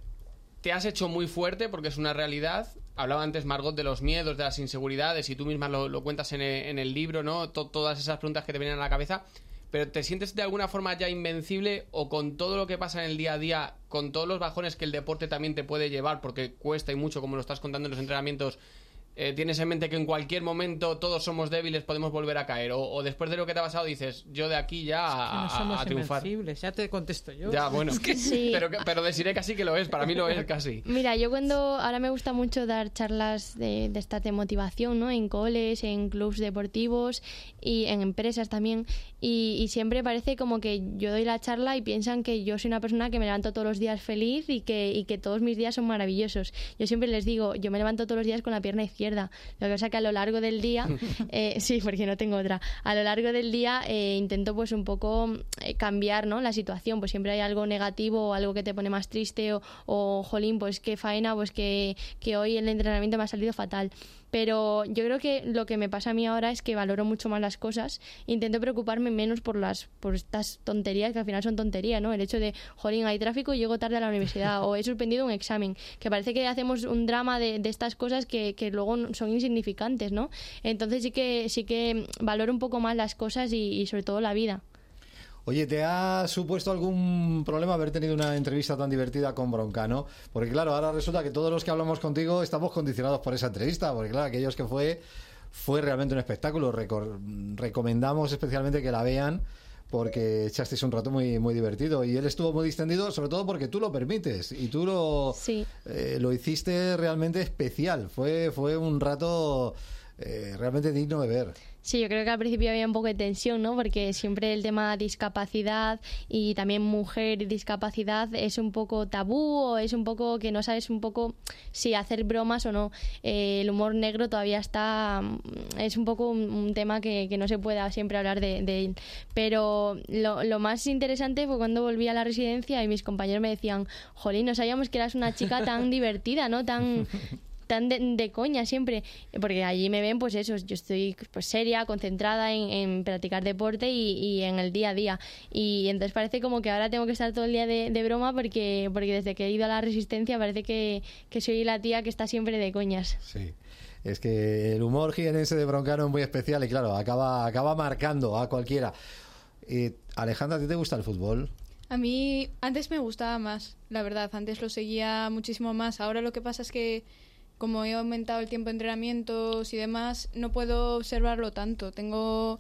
te has hecho muy fuerte porque es una realidad. Hablaba antes Margot de los miedos, de las inseguridades y tú misma lo, lo cuentas en el, en el libro, ¿no? T- todas esas preguntas que te vienen a la cabeza. Pero ¿te sientes de alguna forma ya invencible o con todo lo que pasa en el día a día, con todos los bajones que el deporte también te puede llevar, porque cuesta y mucho, como lo estás contando en los entrenamientos, eh, tienes en mente que en cualquier momento todos somos débiles, podemos volver a caer? O, o después de lo que te ha pasado dices, yo de aquí ya a, es que no a- somos a triunfar. invencibles, ya te contesto yo. Ya, bueno, Es que sí. pero, pero deciré casi que lo es, para mí lo es casi. Mira, yo cuando ahora me gusta mucho dar charlas de, de estas de motivación, ¿no? En coles, en clubs deportivos y en empresas también. Y, y siempre parece como que yo doy la charla y piensan que yo soy una persona que me levanto todos los días feliz y que, y que todos mis días son maravillosos. Yo siempre les digo, yo me levanto todos los días con la pierna izquierda. Lo que pasa que a lo largo del día, eh, sí, porque no tengo otra, a lo largo del día eh, intento pues un poco eh, cambiar, ¿no? La situación, pues siempre hay algo negativo o algo que te pone más triste o, o jolín, pues qué faena, pues que, que hoy el entrenamiento me ha salido fatal. Pero yo creo que lo que me pasa a mí ahora es que valoro mucho más las cosas, intento preocuparme menos por las por estas tonterías, que al final son tonterías, ¿no? El hecho de, jolín, hay tráfico y llego tarde a la universidad, o he suspendido un examen, que parece que hacemos un drama de, de estas cosas que, que luego son insignificantes, ¿no? Entonces sí que, sí que valoro un poco más las cosas y, y sobre todo la vida. Oye, ¿te ha supuesto algún problema haber tenido una entrevista tan divertida con Broncano? Porque claro, ahora resulta que todos los que hablamos contigo estamos condicionados por esa entrevista, porque claro, aquellos que fue, fue realmente un espectáculo. Recor- recomendamos especialmente que la vean porque echasteis un rato muy muy divertido y él estuvo muy distendido, sobre todo porque tú lo permites y tú lo, sí. eh, lo hiciste realmente especial. Fue, fue un rato eh, realmente digno de ver. Sí, yo creo que al principio había un poco de tensión, ¿no? Porque siempre el tema discapacidad y también mujer y discapacidad es un poco tabú o es un poco que no sabes un poco si hacer bromas o no. Eh, el humor negro todavía está... es un poco un, un tema que, que no se puede siempre hablar de, de él. Pero lo, lo más interesante fue cuando volví a la residencia y mis compañeros me decían, jolín, no sabíamos que eras una chica tan divertida, ¿no? Tan... tan de, de coña siempre, porque allí me ven pues eso, yo estoy pues seria, concentrada en, en practicar deporte y, y en el día a día, y entonces parece como que ahora tengo que estar todo el día de, de broma porque porque desde que he ido a la resistencia parece que, que soy la tía que está siempre de coñas. Sí. Es que el humor jienense de Broncano es muy especial y claro, acaba, acaba marcando a cualquiera. Eh, Alejandra, ¿a ti te gusta el fútbol? A mí antes me gustaba más, la verdad, antes lo seguía muchísimo más. Ahora lo que pasa es que como he aumentado el tiempo de entrenamientos y demás, no puedo observarlo tanto. Tengo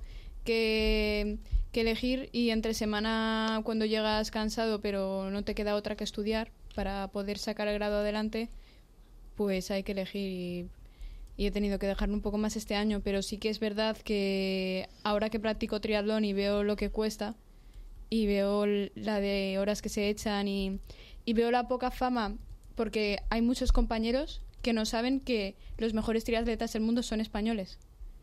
que, que elegir y entre semana, cuando llegas cansado pero no te queda otra que estudiar para poder sacar el grado adelante, pues hay que elegir y, y he tenido que dejarlo un poco más este año. Pero sí que es verdad que ahora que practico triatlón y veo lo que cuesta y veo la de horas que se echan y, y veo la poca fama, porque hay muchos compañeros que no saben que los mejores triatletas del mundo son españoles.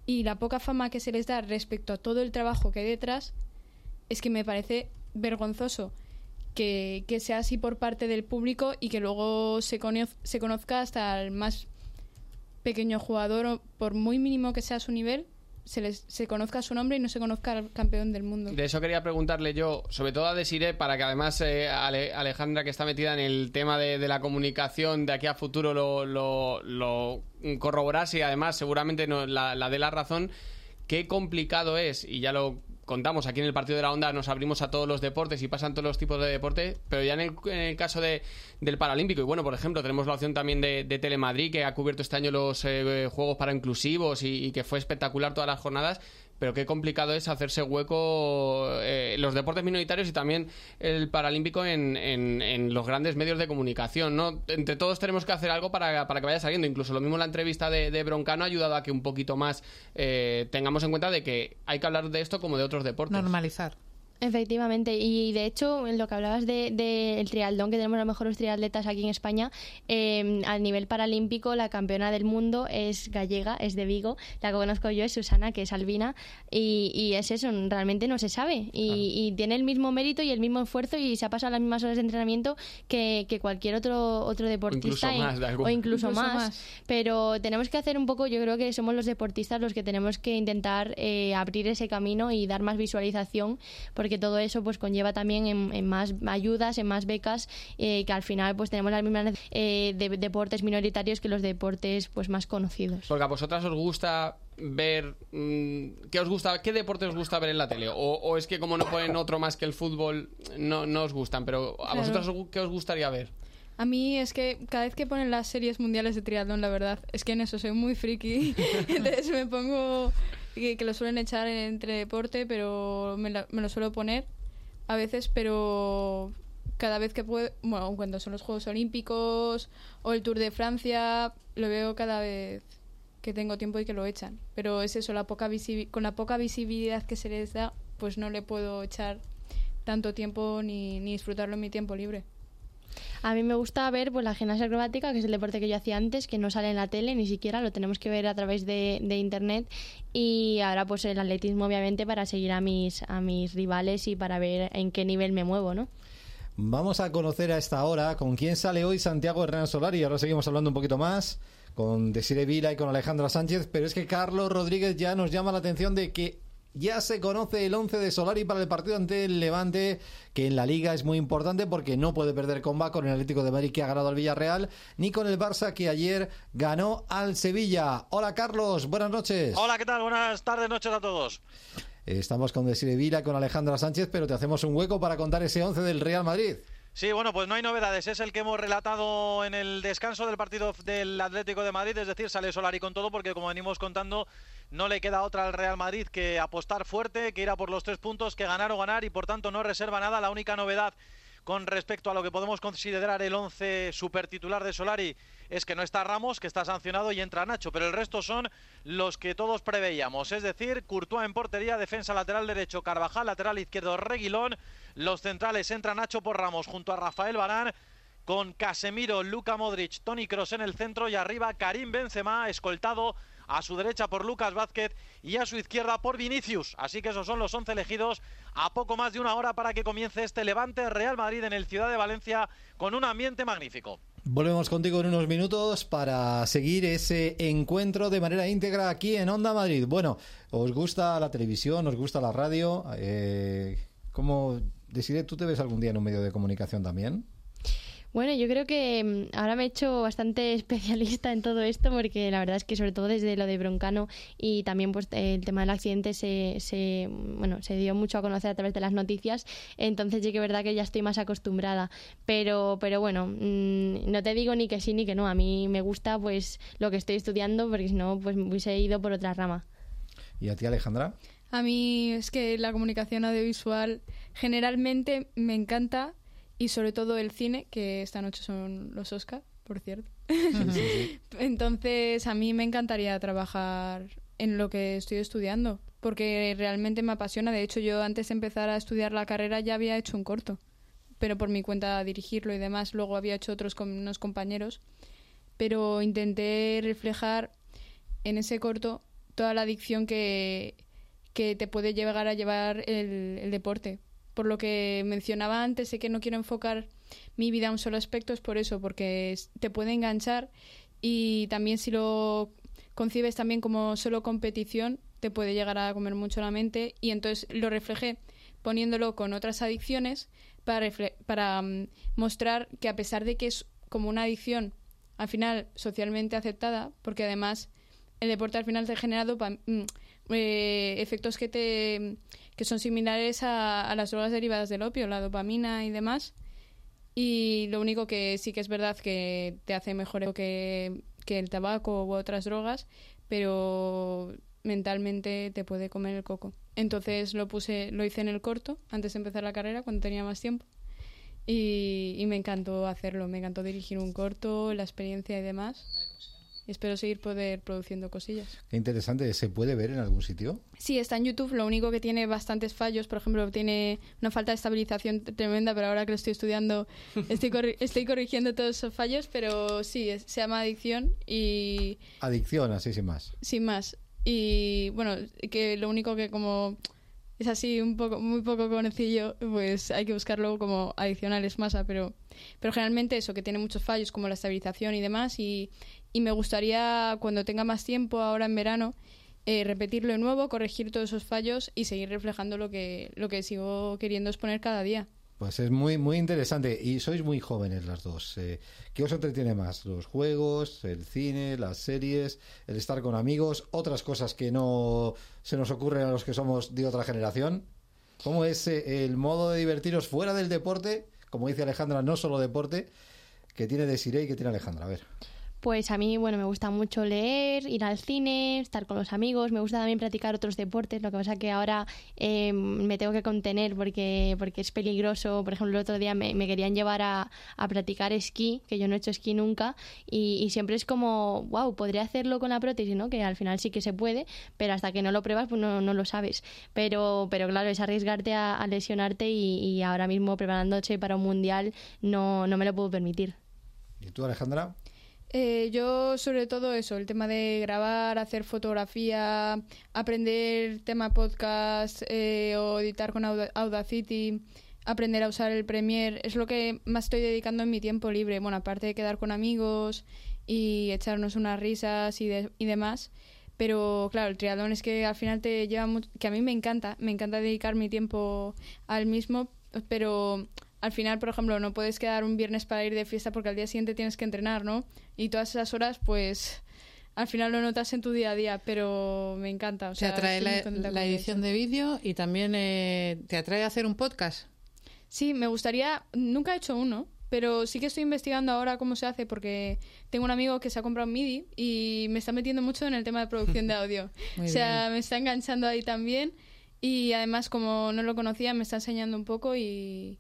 y la poca fama que se les da respecto a todo el trabajo que hay detrás es que me parece vergonzoso que, que sea así por parte del público y que luego se, cono- se conozca hasta el más pequeño jugador, o por muy mínimo que sea su nivel, se les se conozca su nombre y no se conozca al campeón del mundo. De eso quería preguntarle yo, sobre todo a Desiree, para que además eh, Ale- Alejandra, que está metida en el tema de, de la comunicación de aquí a futuro, lo, lo, lo corroborase y además seguramente no, la, la dé la razón. Qué complicado es, y ya lo contamos aquí en el partido de la Onda, nos abrimos a todos los deportes y pasan todos los tipos de deporte, pero ya en el, en el caso de, del Paralímpico, y bueno, por ejemplo, tenemos la opción también de, de Telemadrid, que ha cubierto este año los eh, Juegos para Inclusivos y, y que fue espectacular todas las jornadas, pero qué complicado es hacerse hueco eh, los deportes minoritarios y también el Paralímpico en, en, en los grandes medios de comunicación, ¿no? Entre todos tenemos que hacer algo para, para que vaya saliendo. Incluso lo mismo la entrevista de, de Broncano ha ayudado a que un poquito más eh, tengamos en cuenta de que hay que hablar de esto como de otros deportes. Normalizar. Efectivamente, y de hecho, en lo que hablabas del de, de triatlón, que tenemos los mejores triatletas aquí en España, eh, a nivel paralímpico, la campeona del mundo es gallega, es de Vigo, la que conozco yo es Susana, que es albina, y, y es eso, realmente no se sabe, y, claro. y tiene el mismo mérito y el mismo esfuerzo, y se ha pasado las mismas horas de entrenamiento que, que cualquier otro, otro deportista, incluso más, de algún... o incluso, incluso más, más, pero tenemos que hacer un poco, yo creo que somos los deportistas los que tenemos que intentar eh, abrir ese camino y dar más visualización, porque que todo eso pues conlleva también en, en más ayudas, en más becas, eh, que al final pues tenemos las mismas eh, de, deportes minoritarios que los deportes pues más conocidos. Porque a vosotras os gusta ver mmm, ¿qué os gusta, qué deporte os gusta ver en la tele? O, o es que como no ponen otro más que el fútbol no, no os gustan, pero a claro. vosotras ¿qué os gustaría ver? A mí es que cada vez que ponen las series mundiales de triatlón, la verdad, es que en eso soy muy friki. Entonces me pongo... Que, que lo suelen echar entre deporte, pero me, la, me lo suelo poner a veces, pero cada vez que puedo... Bueno, cuando son los Juegos Olímpicos o el Tour de Francia, lo veo cada vez que tengo tiempo y que lo echan. Pero es eso, la poca visibi- con la poca visibilidad que se les da, pues no le puedo echar tanto tiempo ni, ni disfrutarlo en mi tiempo libre. A mí me gusta ver pues la gimnasia acrobática, que es el deporte que yo hacía antes, que no sale en la tele ni siquiera, lo tenemos que ver a través de, de internet, y ahora pues el atletismo obviamente para seguir a mis, a mis rivales y para ver en qué nivel me muevo, ¿no? Vamos a conocer a esta hora con quién sale hoy Santiago Hernán Solari. Ahora seguimos hablando un poquito más con Desiree Vila y con Alejandra Sánchez, pero es que Carlos Rodríguez ya nos llama la atención de que ya se conoce el once de Solari para el partido ante el Levante, que en la Liga es muy importante porque no puede perder comba con el Atlético de Madrid, que ha ganado al Villarreal, ni con el Barça, que ayer ganó al Sevilla. Hola Carlos, buenas noches. Hola, ¿qué tal? Buenas tardes, noches a todos. Estamos con Desiree Vila, con Alejandra Sánchez, pero te hacemos un hueco para contar ese once del Real Madrid. Sí, bueno, pues no hay novedades, es el que hemos relatado en el descanso del partido del Atlético de Madrid, es decir, sale Solari con todo porque, como venimos contando, no le queda otra al Real Madrid que apostar fuerte, que ir a por los tres puntos, que ganar o ganar, y por tanto no reserva nada. La única novedad con respecto a lo que podemos considerar el once supertitular de Solari es que no está Ramos, que está sancionado, y entra Nacho, pero el resto son los que todos preveíamos, es decir, Courtois en portería, defensa lateral derecho Carvajal, lateral izquierdo Reguilón, los centrales entra Nacho por Ramos junto a Rafael Varane, con Casemiro, Luka Modric, Toni Kroos en el centro, y arriba Karim Benzema, escoltado a su derecha por Lucas Vázquez y a su izquierda por Vinicius. Así que esos son los once elegidos a poco más de una hora para que comience este Levante Real Madrid en el Ciudad de Valencia, con un ambiente magnífico. Volvemos contigo en unos minutos para seguir ese encuentro de manera íntegra aquí en Onda Madrid. Bueno, ¿os gusta la televisión? ¿Os gusta la radio? Eh, ¿Cómo, Desiree, tú te ves algún día en un medio de comunicación también? Bueno, yo creo que ahora me he hecho bastante especialista en todo esto, porque la verdad es que sobre todo desde lo de Broncano y también pues el tema del accidente se, se bueno se dio mucho a conocer a través de las noticias, entonces sí que es verdad que ya estoy más acostumbrada, pero pero bueno, mmm, no te digo ni que sí ni que no, a mí me gusta pues lo que estoy estudiando, porque si no pues me hubiese ido por otra rama. ¿Y a ti, Alejandra? A mí es que la comunicación audiovisual generalmente me encanta, y sobre todo el cine, que esta noche son los Oscar, por cierto. Sí, sí. Entonces, a mí me encantaría trabajar en lo que estoy estudiando, porque realmente me apasiona. De hecho, yo antes de empezar a estudiar la carrera ya había hecho un corto, pero por mi cuenta dirigirlo y demás. Luego había hecho otros con unos compañeros, pero intenté reflejar en ese corto toda la adicción que, que te puede llegar a llevar el, el deporte. Por lo que mencionaba antes, sé que no quiero enfocar mi vida a un solo aspecto, es por eso, porque te puede enganchar y también si lo concibes también como solo competición, te puede llegar a comer mucho la mente, y entonces lo reflejé poniéndolo con otras adicciones para, refle- para um, mostrar que a pesar de que es como una adicción al final socialmente aceptada, porque además el deporte al final te genera dopa- eh, efectos que te que son similares a, a las drogas derivadas del opio, la dopamina y demás, y lo único que sí que es verdad que te hace mejor que, que el tabaco u otras drogas, pero mentalmente te puede comer el coco. Entonces lo puse, lo hice en el corto antes de empezar la carrera, cuando tenía más tiempo, y, y me encantó hacerlo, me encantó dirigir un corto, la experiencia y demás. Y espero seguir poder produciendo cosillas. Qué interesante. ¿Se puede ver en algún sitio? Sí, está en YouTube. Lo único que tiene bastantes fallos. Por ejemplo, tiene una falta de estabilización tremenda, pero ahora que lo estoy estudiando estoy, corri- estoy corrigiendo todos esos fallos. Pero sí, es- se llama Adicción y... Adicción, así sin más. Sin más. Y bueno, que lo único que como es así un poco muy poco conocido, pues hay que buscarlo como Adicción a la Masa, pero pero generalmente eso, que tiene muchos fallos como la estabilización y demás, y, y me gustaría cuando tenga más tiempo ahora en verano eh, repetirlo de nuevo, corregir todos esos fallos y seguir reflejando lo que lo que sigo queriendo exponer cada día. Pues es muy muy interesante. Y sois muy jóvenes las dos. Eh, ¿Qué os entretiene más? ¿Los juegos, el cine, las series, el estar con amigos, otras cosas que no se nos ocurren a los que somos de otra generación? ¿Cómo es eh, el modo de divertiros fuera del deporte? Como dice Alejandra, no solo deporte, que tiene Desiree y que tiene Alejandra. A ver. Pues a mí, bueno, me gusta mucho leer, ir al cine, estar con los amigos. Me gusta también practicar otros deportes. Lo que pasa que ahora eh, me tengo que contener porque porque es peligroso. Por ejemplo, el otro día me, me querían llevar a, a practicar esquí, que yo no he hecho esquí nunca. Y, y siempre es como, wow, podría hacerlo con la prótesis, ¿no? Que al final sí que se puede, pero hasta que no lo pruebas, pues no, no lo sabes. Pero, pero claro, es arriesgarte a, a lesionarte y, y ahora mismo preparándose para un mundial no, no me lo puedo permitir. ¿Y tú, Alejandra? Eh, yo sobre todo eso, el tema de grabar, hacer fotografía, aprender tema podcast eh, o editar con Auda- Audacity, aprender a usar el Premiere, es lo que más estoy dedicando en mi tiempo libre. Bueno, aparte de quedar con amigos y echarnos unas risas y, de- y demás. Pero claro, el triatlón es que al final te lleva mucho, que a mí me encanta, me encanta dedicar mi tiempo al mismo, pero al final, por ejemplo, no puedes quedar un viernes para ir de fiesta porque al día siguiente tienes que entrenar, ¿no? Y todas esas horas, pues, al final lo notas en tu día a día, pero me encanta. O Te sea, atrae estoy muy la, contenta la con edición eso. de vídeo y también eh, te atrae hacer un podcast. Sí, me gustaría, nunca he hecho uno, pero sí que estoy investigando ahora cómo se hace porque tengo un amigo que se ha comprado un MIDI y me está metiendo mucho en el tema de producción de audio. Muy O sea, bien. me está enganchando ahí también y además como no lo conocía me está enseñando un poco y,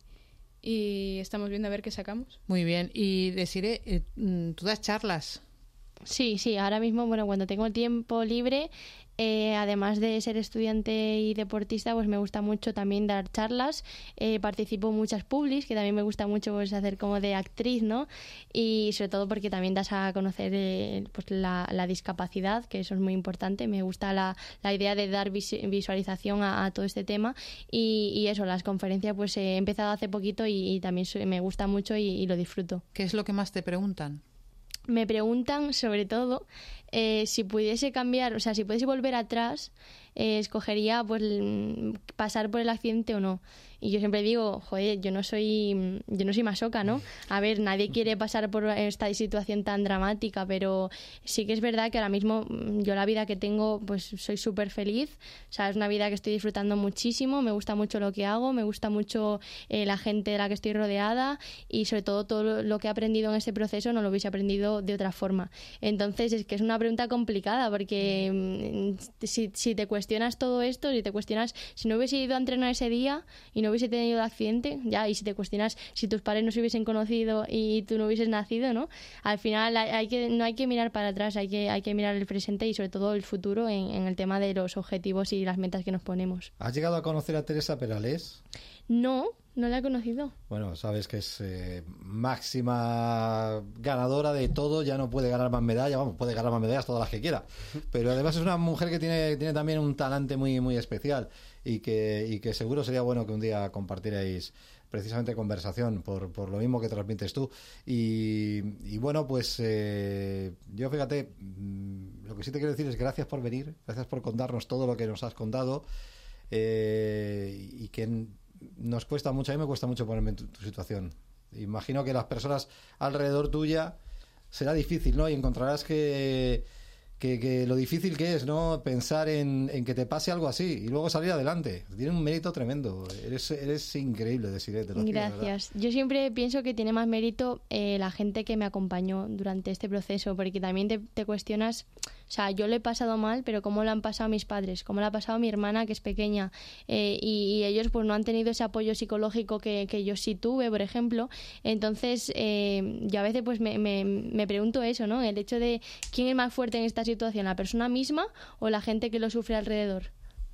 y estamos viendo a ver qué sacamos. Muy bien. Y Desiree, eh, mm, tú das charlas. Sí, sí, ahora mismo, bueno, cuando tengo tiempo libre, eh, además de ser estudiante y deportista, pues me gusta mucho también dar charlas. Eh, participo en muchas publis, que también me gusta mucho pues hacer como de actriz, ¿no? Y sobre todo porque también das a conocer eh, pues la, la discapacidad, que eso es muy importante. Me gusta la, la idea de dar vis- visualización a, a todo este tema. Y, y eso, las conferencias, pues he empezado hace poquito y, y también soy- me gusta mucho y, y lo disfruto. ¿Qué es lo que más te preguntan? Me preguntan sobre todo eh, si pudiese cambiar, o sea, si pudiese volver atrás, eh, escogería pues l- pasar por el accidente o no. Y yo siempre digo, joder, yo no soy yo no soy masoca, ¿no? A ver, nadie quiere pasar por esta situación tan dramática, pero sí que es verdad que ahora mismo mm, yo la vida que tengo, pues soy súper feliz. O sea, es una vida que estoy disfrutando muchísimo, me gusta mucho lo que hago, me gusta mucho eh, la gente de la que estoy rodeada y sobre todo todo lo- lo que he aprendido en este proceso no lo hubiese aprendido de otra forma. Entonces es que es una pregunta complicada porque mm, si, si te cuestionas todo esto, si te cuestionas si no hubiese ido a entrenar ese día y no hubiese tenido el accidente, ya, y si te cuestionas si tus padres no se hubiesen conocido y tú no hubieses nacido, ¿no? Al final hay, hay que, no hay que mirar para atrás, hay que, hay que mirar el presente y sobre todo el futuro en, en el tema de los objetivos y las metas que nos ponemos. ¿Has llegado a conocer a Teresa Perales? No, no la he conocido. Bueno, sabes que es eh, máxima ganadora de todo, ya no puede ganar más medallas, vamos, puede ganar más medallas todas las que quiera, pero además es una mujer que tiene, tiene también un talante muy, muy especial y que, y que seguro sería bueno que un día compartierais precisamente conversación por, por lo mismo que transmites tú y, y bueno, pues eh, yo fíjate, lo que sí te quiero decir es gracias por venir, gracias por contarnos todo lo que nos has contado eh, y que nos cuesta mucho, a mí me cuesta mucho ponerme en tu, tu situación. Imagino que las personas alrededor tuya será difícil, ¿no? Y encontrarás que, que, que lo difícil que es, ¿no? Pensar en, en que te pase algo así y luego salir adelante. Tiene un mérito tremendo. Eres, eres increíble, Desiree. Te lo digo, gracias. Yo siempre pienso que tiene más mérito eh, la gente que me acompañó durante este proceso, porque también te, te cuestionas, o sea, yo lo he pasado mal, pero ¿cómo lo han pasado mis padres? ¿Cómo lo ha pasado mi hermana, que es pequeña? Eh, y, y ellos pues no han tenido ese apoyo psicológico que, que yo sí tuve, por ejemplo. Entonces, eh, yo a veces pues me, me, me pregunto eso, ¿no? El hecho de quién es más fuerte en esta situación, ¿la persona misma o la gente que lo sufre alrededor?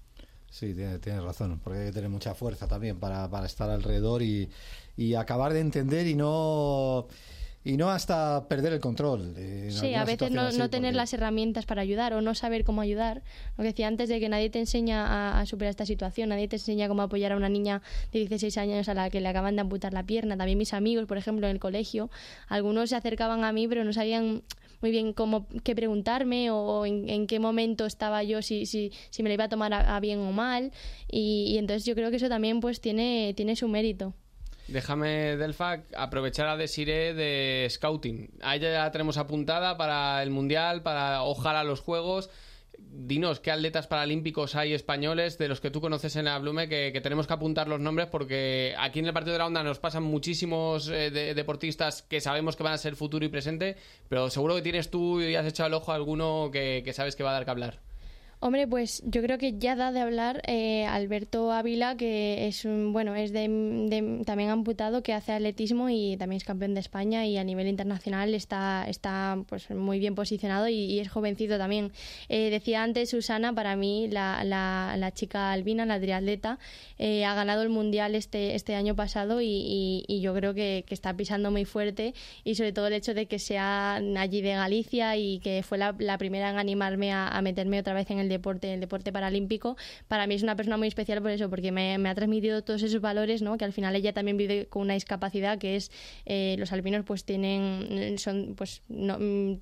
Sí, tienes, tienes razón, porque hay que tener mucha fuerza también para, para estar alrededor y, y acabar de entender y no... Y no hasta perder el control. Eh, sí, a veces no, así, no tener porque... las herramientas para ayudar o no saber cómo ayudar. Lo que decía antes de que nadie te enseña a, a superar esta situación, nadie te enseña cómo apoyar a una niña de dieciséis años a la que le acaban de amputar la pierna. También mis amigos, por ejemplo, en el colegio, algunos se acercaban a mí pero no sabían muy bien cómo qué preguntarme o en, en qué momento estaba yo, si, si, si me lo iba a tomar a, a bien o mal. Y, y entonces yo creo que eso también pues tiene, tiene su mérito. Déjame, Delfa, aprovechar a Desiree de Scouting. A ella ya la tenemos apuntada para el Mundial, para ojalá los Juegos. Dinos, ¿qué atletas paralímpicos hay españoles de los que tú conoces en la Blume que, que tenemos que apuntar los nombres? Porque aquí en el Partido de la Onda nos pasan muchísimos eh, de, deportistas que sabemos que van a ser futuro y presente, pero seguro que tienes tú y has echado el ojo a alguno que, que sabes que va a dar que hablar. Hombre, pues yo creo que ya da de hablar eh, Alberto Ávila, que es un, bueno, es de, de, también amputado, que hace atletismo y también es campeón de España y a nivel internacional está, está pues muy bien posicionado y, y es jovencito también. Eh, decía antes Susana, para mí la, la, la chica albina, la triatleta, eh, ha ganado el mundial este, este año pasado y, y, y yo creo que, que está pisando muy fuerte y sobre todo el hecho de que sea allí de Galicia y que fue la, la primera en animarme a, a meterme otra vez en el deporte, el deporte paralímpico. Para mí es una persona muy especial por eso, porque me, me ha transmitido todos esos valores, ¿no? Que al final ella también vive con una discapacidad que es eh, los albinos pues tienen son pues no,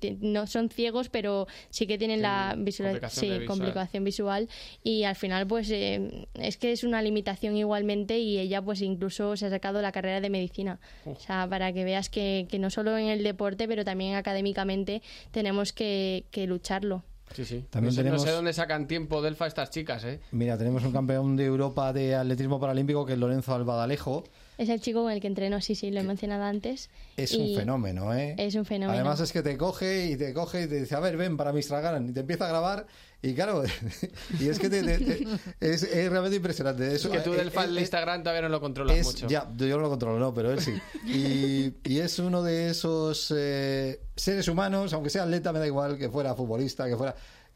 no son ciegos, pero sí que tienen la visual, complicación, sí, visual. complicación visual y al final pues eh, es que es una limitación igualmente y ella pues incluso se ha sacado la carrera de medicina. Uh. O sea, para que veas que, que no solo en el deporte pero también académicamente tenemos que, que lucharlo. Sí, sí. También no, sé, tenemos... no sé dónde sacan tiempo, Delfa, estas chicas, ¿eh? Mira, tenemos un campeón de Europa de atletismo paralímpico que es Lorenzo Albadalejo. Es el chico con el que entreno, sí, sí, lo he mencionado antes. Es un fenómeno, ¿eh? Es un fenómeno. Además es que te coge y te coge y te dice, a ver, ven para Mistragaran, y te empieza a grabar y claro, y es que te, te, te, es, es realmente impresionante. Es, es que tú del fan de Instagram todavía no lo controlas es, mucho. Ya, yo no lo controlo, no, pero él sí. Y, y es uno de esos eh, seres humanos, aunque sea atleta, me da igual, que fuera futbolista, que fuera...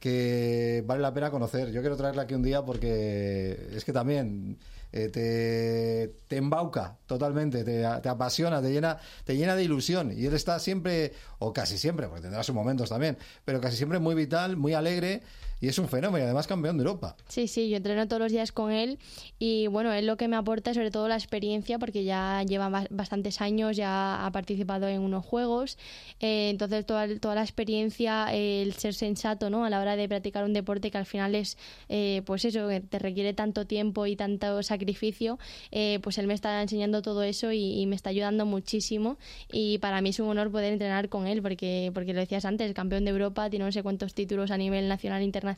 que vale la pena conocer. Yo quiero traerla aquí un día porque es que también eh, te, te embauca totalmente, te, te apasiona, te llena, te llena de ilusión. Y él está siempre, o casi siempre, porque tendrá sus momentos también, pero casi siempre muy vital, muy alegre. Y es un fenómeno, y además campeón de Europa. Sí, sí, yo entreno todos los días con él y bueno, él lo que me aporta es sobre todo la experiencia porque ya lleva bastantes años, ya ha participado en unos juegos, eh, entonces toda, toda la experiencia, eh, el ser sensato, ¿no? A la hora de practicar un deporte que al final es, eh, pues eso, que te requiere tanto tiempo y tanto sacrificio, eh, pues él me está enseñando todo eso y, y me está ayudando muchísimo y para mí es un honor poder entrenar con él porque, porque lo decías antes, campeón de Europa, tiene no sé cuántos títulos a nivel nacional e internacional.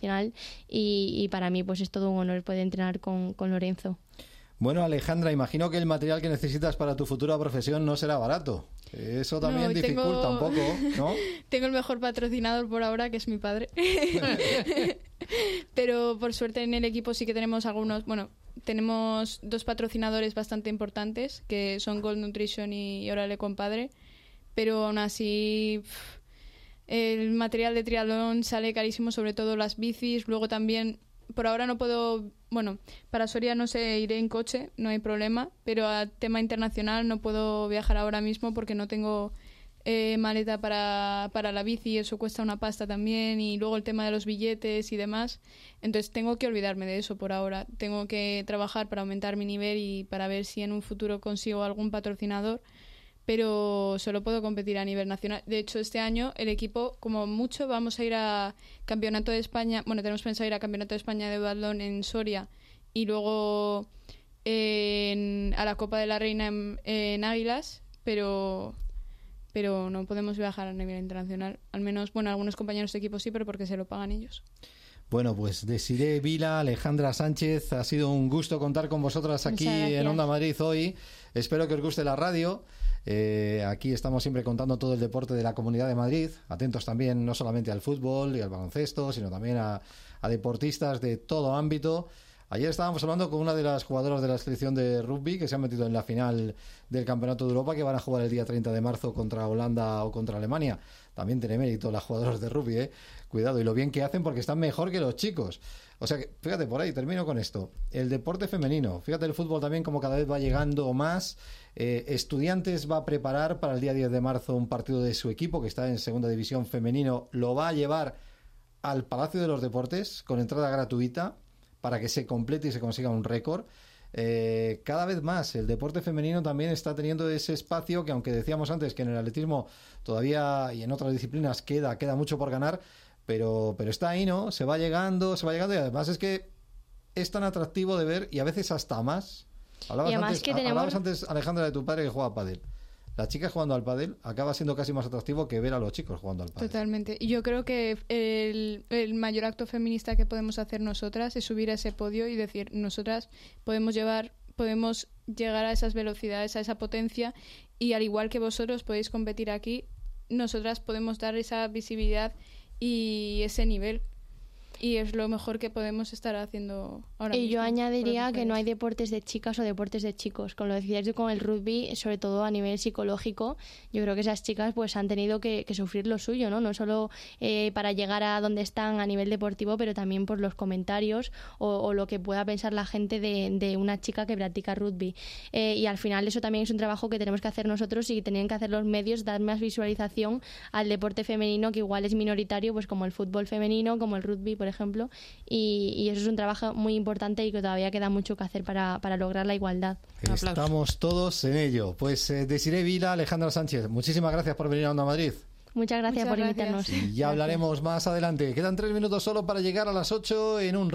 Y, y para mí pues es todo un honor poder entrenar con, con Lorenzo. Bueno, Alejandra, imagino que el material que necesitas para tu futura profesión no será barato. Eso también no, dificulta tengo... un poco, ¿no? Tengo el mejor patrocinador por ahora, que es mi padre. Pero por suerte en el equipo sí que tenemos algunos, bueno, tenemos dos patrocinadores bastante importantes, que son Gold Nutrition y Órale Compadre, pero aún así... Pff, el material de triatlón sale carísimo, sobre todo las bicis. Luego también, por ahora no puedo... Bueno, para Soria no sé, iré en coche, no hay problema. Pero a tema internacional no puedo viajar ahora mismo porque no tengo eh, maleta para, para la bici, eso cuesta una pasta también, y luego el tema de los billetes y demás. Entonces tengo que olvidarme de eso por ahora. Tengo que trabajar para aumentar mi nivel y para ver si en un futuro consigo algún patrocinador, pero solo puedo competir a nivel nacional. De hecho, este año el equipo, como mucho, vamos a ir a Campeonato de España. Bueno, tenemos pensado ir a Campeonato de España de duatlón en Soria y luego en, a la Copa de la Reina en, en Águilas, pero pero no podemos viajar a nivel internacional. Al menos, bueno, algunos compañeros de equipo sí, pero porque se lo pagan ellos. Bueno, pues Desiré Vila, Alejandra Sánchez, ha sido un gusto contar con vosotras aquí en Onda Madrid hoy. Espero que os guste la radio. Eh, aquí estamos siempre contando todo el deporte de la Comunidad de Madrid, atentos también no solamente al fútbol y al baloncesto, sino también a, a deportistas de todo ámbito. Ayer estábamos hablando con una de las jugadoras de la selección de rugby que se han metido en la final del Campeonato de Europa, que van a jugar el día treinta de marzo contra Holanda o contra Alemania. También tiene mérito las jugadoras de rugby, ¿eh? Cuidado, y lo bien que hacen, porque están mejor que los chicos. O sea que, fíjate, por ahí, termino con esto. El deporte femenino, fíjate el fútbol también como cada vez va llegando más. Eh, Estudiantes va a preparar para el día diez de marzo un partido de su equipo, que está en segunda división femenino. Lo va a llevar al Palacio de los Deportes con entrada gratuita para que se complete y se consiga un récord. Eh, cada vez más el deporte femenino también está teniendo ese espacio que, aunque decíamos antes que en el atletismo todavía y en otras disciplinas queda, queda mucho por ganar, pero, pero está ahí, ¿no? Se va llegando, se va llegando, y además es que es tan atractivo de ver, y a veces hasta más. Hablabas, y además antes, que tenemos... hablabas antes, Alejandra, de tu padre que juega a pádel. La chica jugando al pádel acaba siendo casi más atractivo que ver a los chicos jugando al pádel. Totalmente. Y yo creo que el, el mayor acto feminista que podemos hacer nosotras es subir a ese podio y decir, nosotras podemos llevar, podemos llegar a esas velocidades, a esa potencia, y al igual que vosotros podéis competir aquí, nosotras podemos dar esa visibilidad y ese nivel. Y es lo mejor que podemos estar haciendo ahora mismo. Y yo añadiría que no hay deportes de chicas o deportes de chicos. Con lo que decías con el rugby, sobre todo a nivel psicológico, yo creo que esas chicas pues han tenido que, que sufrir lo suyo, ¿no? No solo eh, para llegar a donde están a nivel deportivo, pero también por los comentarios o, o lo que pueda pensar la gente de, de una chica que practica rugby. Eh, y al final eso también es un trabajo que tenemos que hacer nosotros y tienen que hacer los medios, dar más visualización al deporte femenino, que igual es minoritario, pues como el fútbol femenino, como el rugby, por ejemplo, y, y eso es un trabajo muy importante y que todavía queda mucho que hacer para, para lograr la igualdad. Estamos todos en ello. Pues eh, Desiré Vila, Alejandra Sánchez, muchísimas gracias por venir a Onda Madrid. Muchas gracias Muchas por gracias. invitarnos. Y ya hablaremos más adelante. Quedan tres minutos solo para llegar a las ocho en un